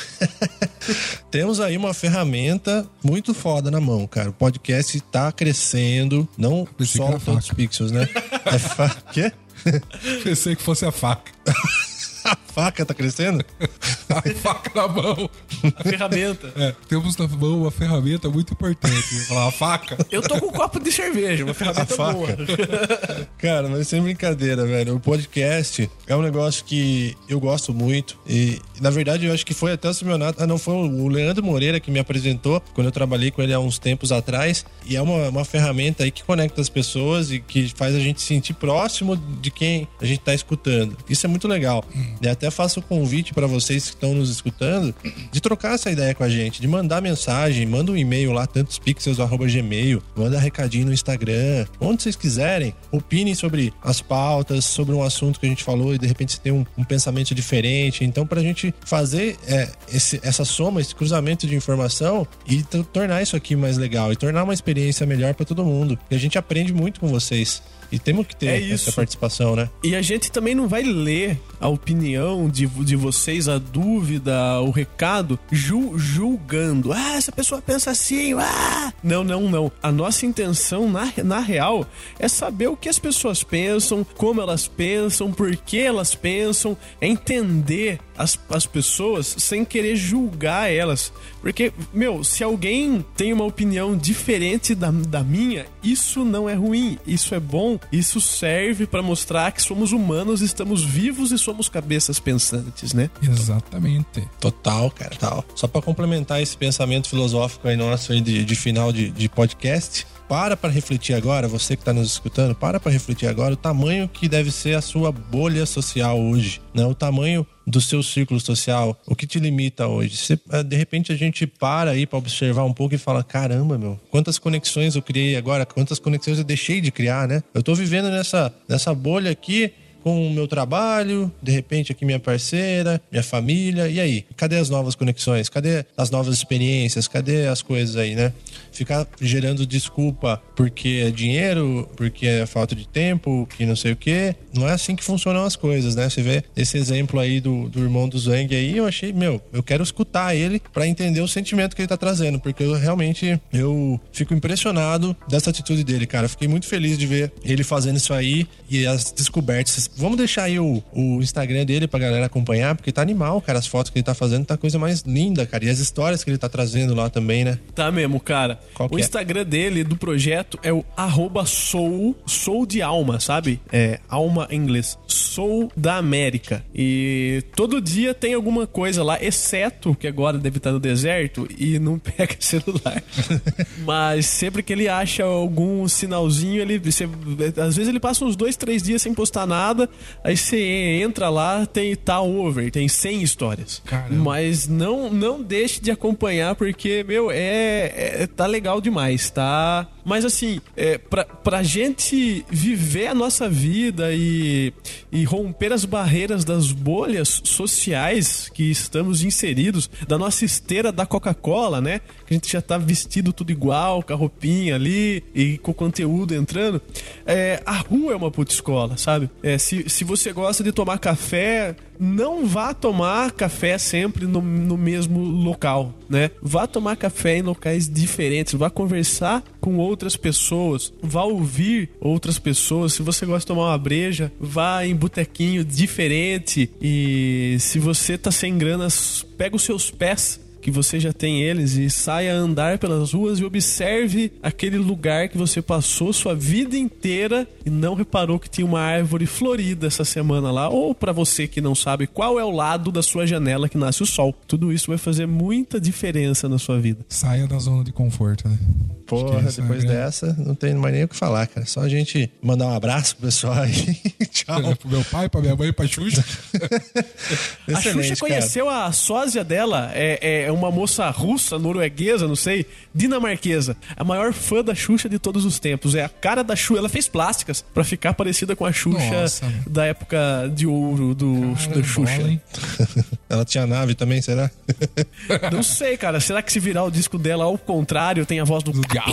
Temos aí uma ferramenta muito foda na mão, cara. O podcast tá crescendo, não só o Tantos Pixels, né? É fa... Quê? Pensei que fosse a faca. A faca tá crescendo? A faca na mão. A ferramenta. É, temos na mão uma ferramenta muito importante. Vou falar, a faca. Eu tô com um copo de cerveja, uma ferramenta boa. Cara, mas sem brincadeira, velho. O podcast é um negócio que eu gosto muito. E, na verdade, eu acho que foi até o Simeonato. Ah, não, foi o Leandro Moreira que me apresentou quando eu trabalhei com ele há uns tempos atrás. E é uma, uma ferramenta aí que conecta as pessoas e que faz a gente se sentir próximo de quem a gente tá escutando. Isso é muito legal. E até faço o convite para vocês que estão nos escutando de trocar essa ideia com a gente, de mandar mensagem, manda um e-mail lá, tantospixels arroba gmail, manda recadinho no Instagram, onde vocês quiserem, opinem sobre as pautas, sobre um assunto que a gente falou e de repente você tem um, um pensamento diferente. Então, pra gente fazer é, esse, essa soma, esse cruzamento de informação e t- tornar isso aqui mais legal e tornar uma experiência melhor para todo mundo. E a gente aprende muito com vocês. E temos que ter é essa participação, né? E a gente também não vai ler a opinião de, de vocês, a dúvida, o recado, ju, julgando. Ah, essa pessoa pensa assim, ah! Não, não, não. A nossa intenção, na, na real, é saber o que as pessoas pensam, como elas pensam, por que elas pensam, é entender as, as pessoas sem querer julgar elas. Porque, meu, se alguém tem uma opinião diferente da, da minha, isso não é ruim, isso é bom. Isso serve pra mostrar que somos humanos, estamos vivos e somos cabeças pensantes, né? Exatamente. Total, cara, total. Só pra complementar esse pensamento filosófico aí nosso aí de, de final de, de podcast, para pra refletir agora, você que tá nos escutando, para pra refletir agora o tamanho que deve ser a sua bolha social hoje, né? O tamanho do seu círculo social, o que te limita hoje. Você, de repente a gente para aí pra observar um pouco e fala, caramba, meu, quantas conexões eu criei agora, quantas conexões eu deixei de criar, né? Eu tô vivendo nessa, nessa bolha aqui com o meu trabalho, de repente aqui minha parceira, minha família, e aí? Cadê as novas conexões? Cadê as novas experiências? Cadê as coisas aí, né? Ficar gerando desculpa porque é dinheiro, porque é falta de tempo, que não sei o quê. Não é assim que funcionam as coisas, né? Você vê esse exemplo aí do, do irmão do Zang aí, eu achei, meu, eu quero escutar ele pra entender o sentimento que ele tá trazendo, porque eu realmente, eu fico impressionado dessa atitude dele, cara. Fiquei muito feliz de ver ele fazendo isso aí e as descobertas. Vamos deixar aí o, o Instagram dele pra galera acompanhar, porque tá animal, cara. As fotos que ele tá fazendo tá a coisa mais linda, cara. E as histórias que ele tá trazendo lá também, né? Tá mesmo, cara. Qual que o é? Instagram dele, do projeto, é o arroba soul, soul de alma, sabe? É, alma em inglês. Soul da América. E todo dia tem alguma coisa lá, exceto que agora deve estar no deserto e não pega celular. Mas sempre que ele acha algum sinalzinho, ele, você, às vezes ele passa uns dois, três dias sem postar nada. Aí você entra lá, tem tá over, tem cem histórias. Caramba. Mas não, não deixe de acompanhar, porque, meu, é, é tá legal demais, tá? Mas assim, é, pra, pra gente viver a nossa vida e, e romper as barreiras das bolhas sociais que estamos inseridos, da nossa esteira da Coca-Cola, né? Que a gente já tá vestido tudo igual, com a roupinha ali e com o conteúdo entrando. É, a rua é uma puta escola, sabe? É, se, se você gosta de tomar café não vá tomar café sempre no, no mesmo local, né? Vá tomar café em locais diferentes, vá conversar com outras pessoas, vá ouvir outras pessoas. Se você gosta de tomar uma breja, vá em botequinho diferente. E se você tá sem grana, pega os seus pés, que você já tem eles, e saia a andar pelas ruas e observe aquele lugar que você passou sua vida inteira e não reparou que tinha uma árvore florida essa semana lá, ou pra você que não sabe qual é o lado da sua janela que nasce o sol. Tudo isso vai fazer muita diferença na sua vida. Saia da zona de conforto, né? Porra, depois é dessa, não tem mais nem o que falar, cara. Só a gente mandar um abraço pro pessoal aí. Tchau. Pro meu pai, pra minha mãe, pra Xuxa. A Xuxa conheceu cara. A sósia dela, é, é uma moça russa, norueguesa, não sei, dinamarquesa. A maior fã da Xuxa de todos os tempos. É a cara da Xuxa. Ela fez plásticas pra ficar parecida com a Xuxa. Nossa, da época de ouro do, cara, da Xuxa. Bola, ela tinha nave também, será? Não sei, cara. Será que se virar o disco dela ao contrário, tem a voz do diabo?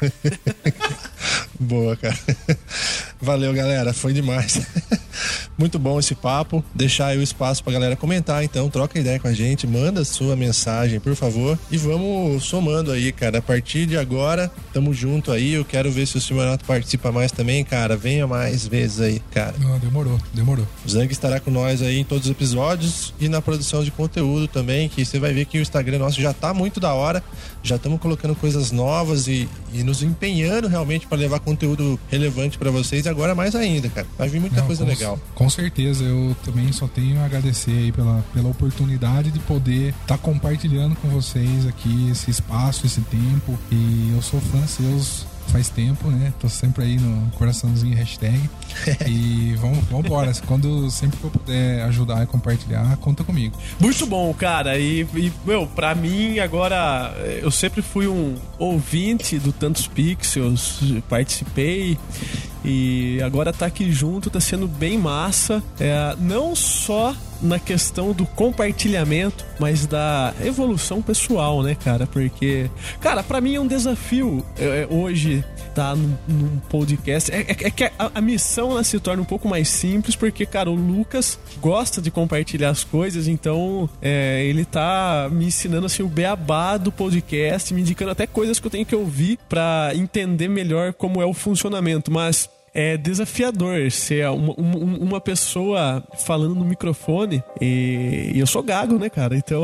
Boa, cara. Valeu, galera. Foi demais. Muito bom esse papo. Deixar aí o espaço pra galera comentar, então. Troca ideia com a gente. Manda sua mensagem, por favor. E vamos somando aí, cara. A partir de agora, tamo junto aí. Eu quero ver se o Silmarato participa mais também, cara. Venha mais vezes aí, cara. Não, demorou, demorou. O Zang estará com nós aí em todos os episódios e na produção de conteúdo também, que você vai ver que o Instagram nosso já tá muito da hora. Já estamos colocando coisas novas e, e nos empenhando realmente para levar conteúdo relevante para vocês. E agora mais ainda, cara. Vai vir muita Não, coisa com, legal. Com certeza. Eu também só tenho a agradecer aí pela, pela oportunidade de poder estar tá compartilhando com vocês aqui esse espaço, esse tempo. E eu sou fã seus faz tempo, né? Tô sempre aí no coraçãozinho, hashtag. E vamos, vamos embora. Quando, sempre que eu puder ajudar e compartilhar, conta comigo. Muito bom, cara. E, e, meu, pra mim, agora, eu sempre fui um ouvinte do Tantos Pixels, participei. E agora tá aqui junto, tá sendo bem massa. É, não só na questão do compartilhamento, mas da evolução pessoal, né, cara? Porque, cara, pra mim é um desafio é, hoje tá num, num podcast. É, é, é que a, a missão ela se torna um pouco mais simples, porque, cara, o Lucas gosta de compartilhar as coisas, então é, ele tá me ensinando assim o beabá do podcast, me indicando até coisas que eu tenho que ouvir pra entender melhor como é o funcionamento, mas é desafiador ser uma, uma, uma pessoa falando no microfone e, e eu sou gago, né, cara? Então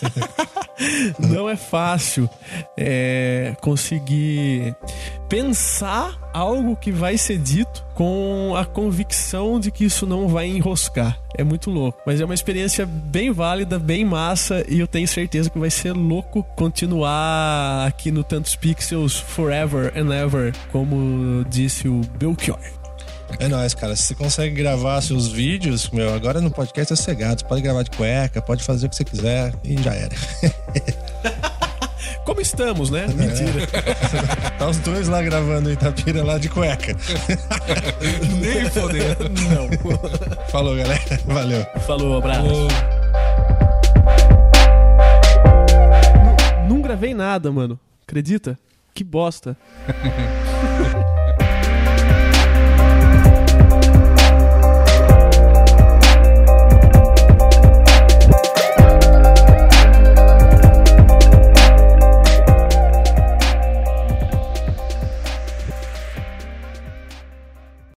não é fácil é, conseguir pensar algo que vai ser dito com a convicção de que isso não vai enroscar. É muito louco, mas é uma experiência bem válida, bem massa, e eu tenho certeza que vai ser louco continuar aqui no Tantos Pixels forever and ever, como disse o Belchior. É nóis, cara. Se você consegue gravar seus vídeos, meu, agora no podcast é cegado. Você pode gravar de cueca, pode fazer o que você quiser e já era. Como estamos, né? Mentira. É. Tá os dois lá gravando em Itapira lá de cueca. Nem foder. Não. Falou, galera. Valeu. Falou, abraço. Falou. Não, não gravei nada, mano. Acredita? Que bosta.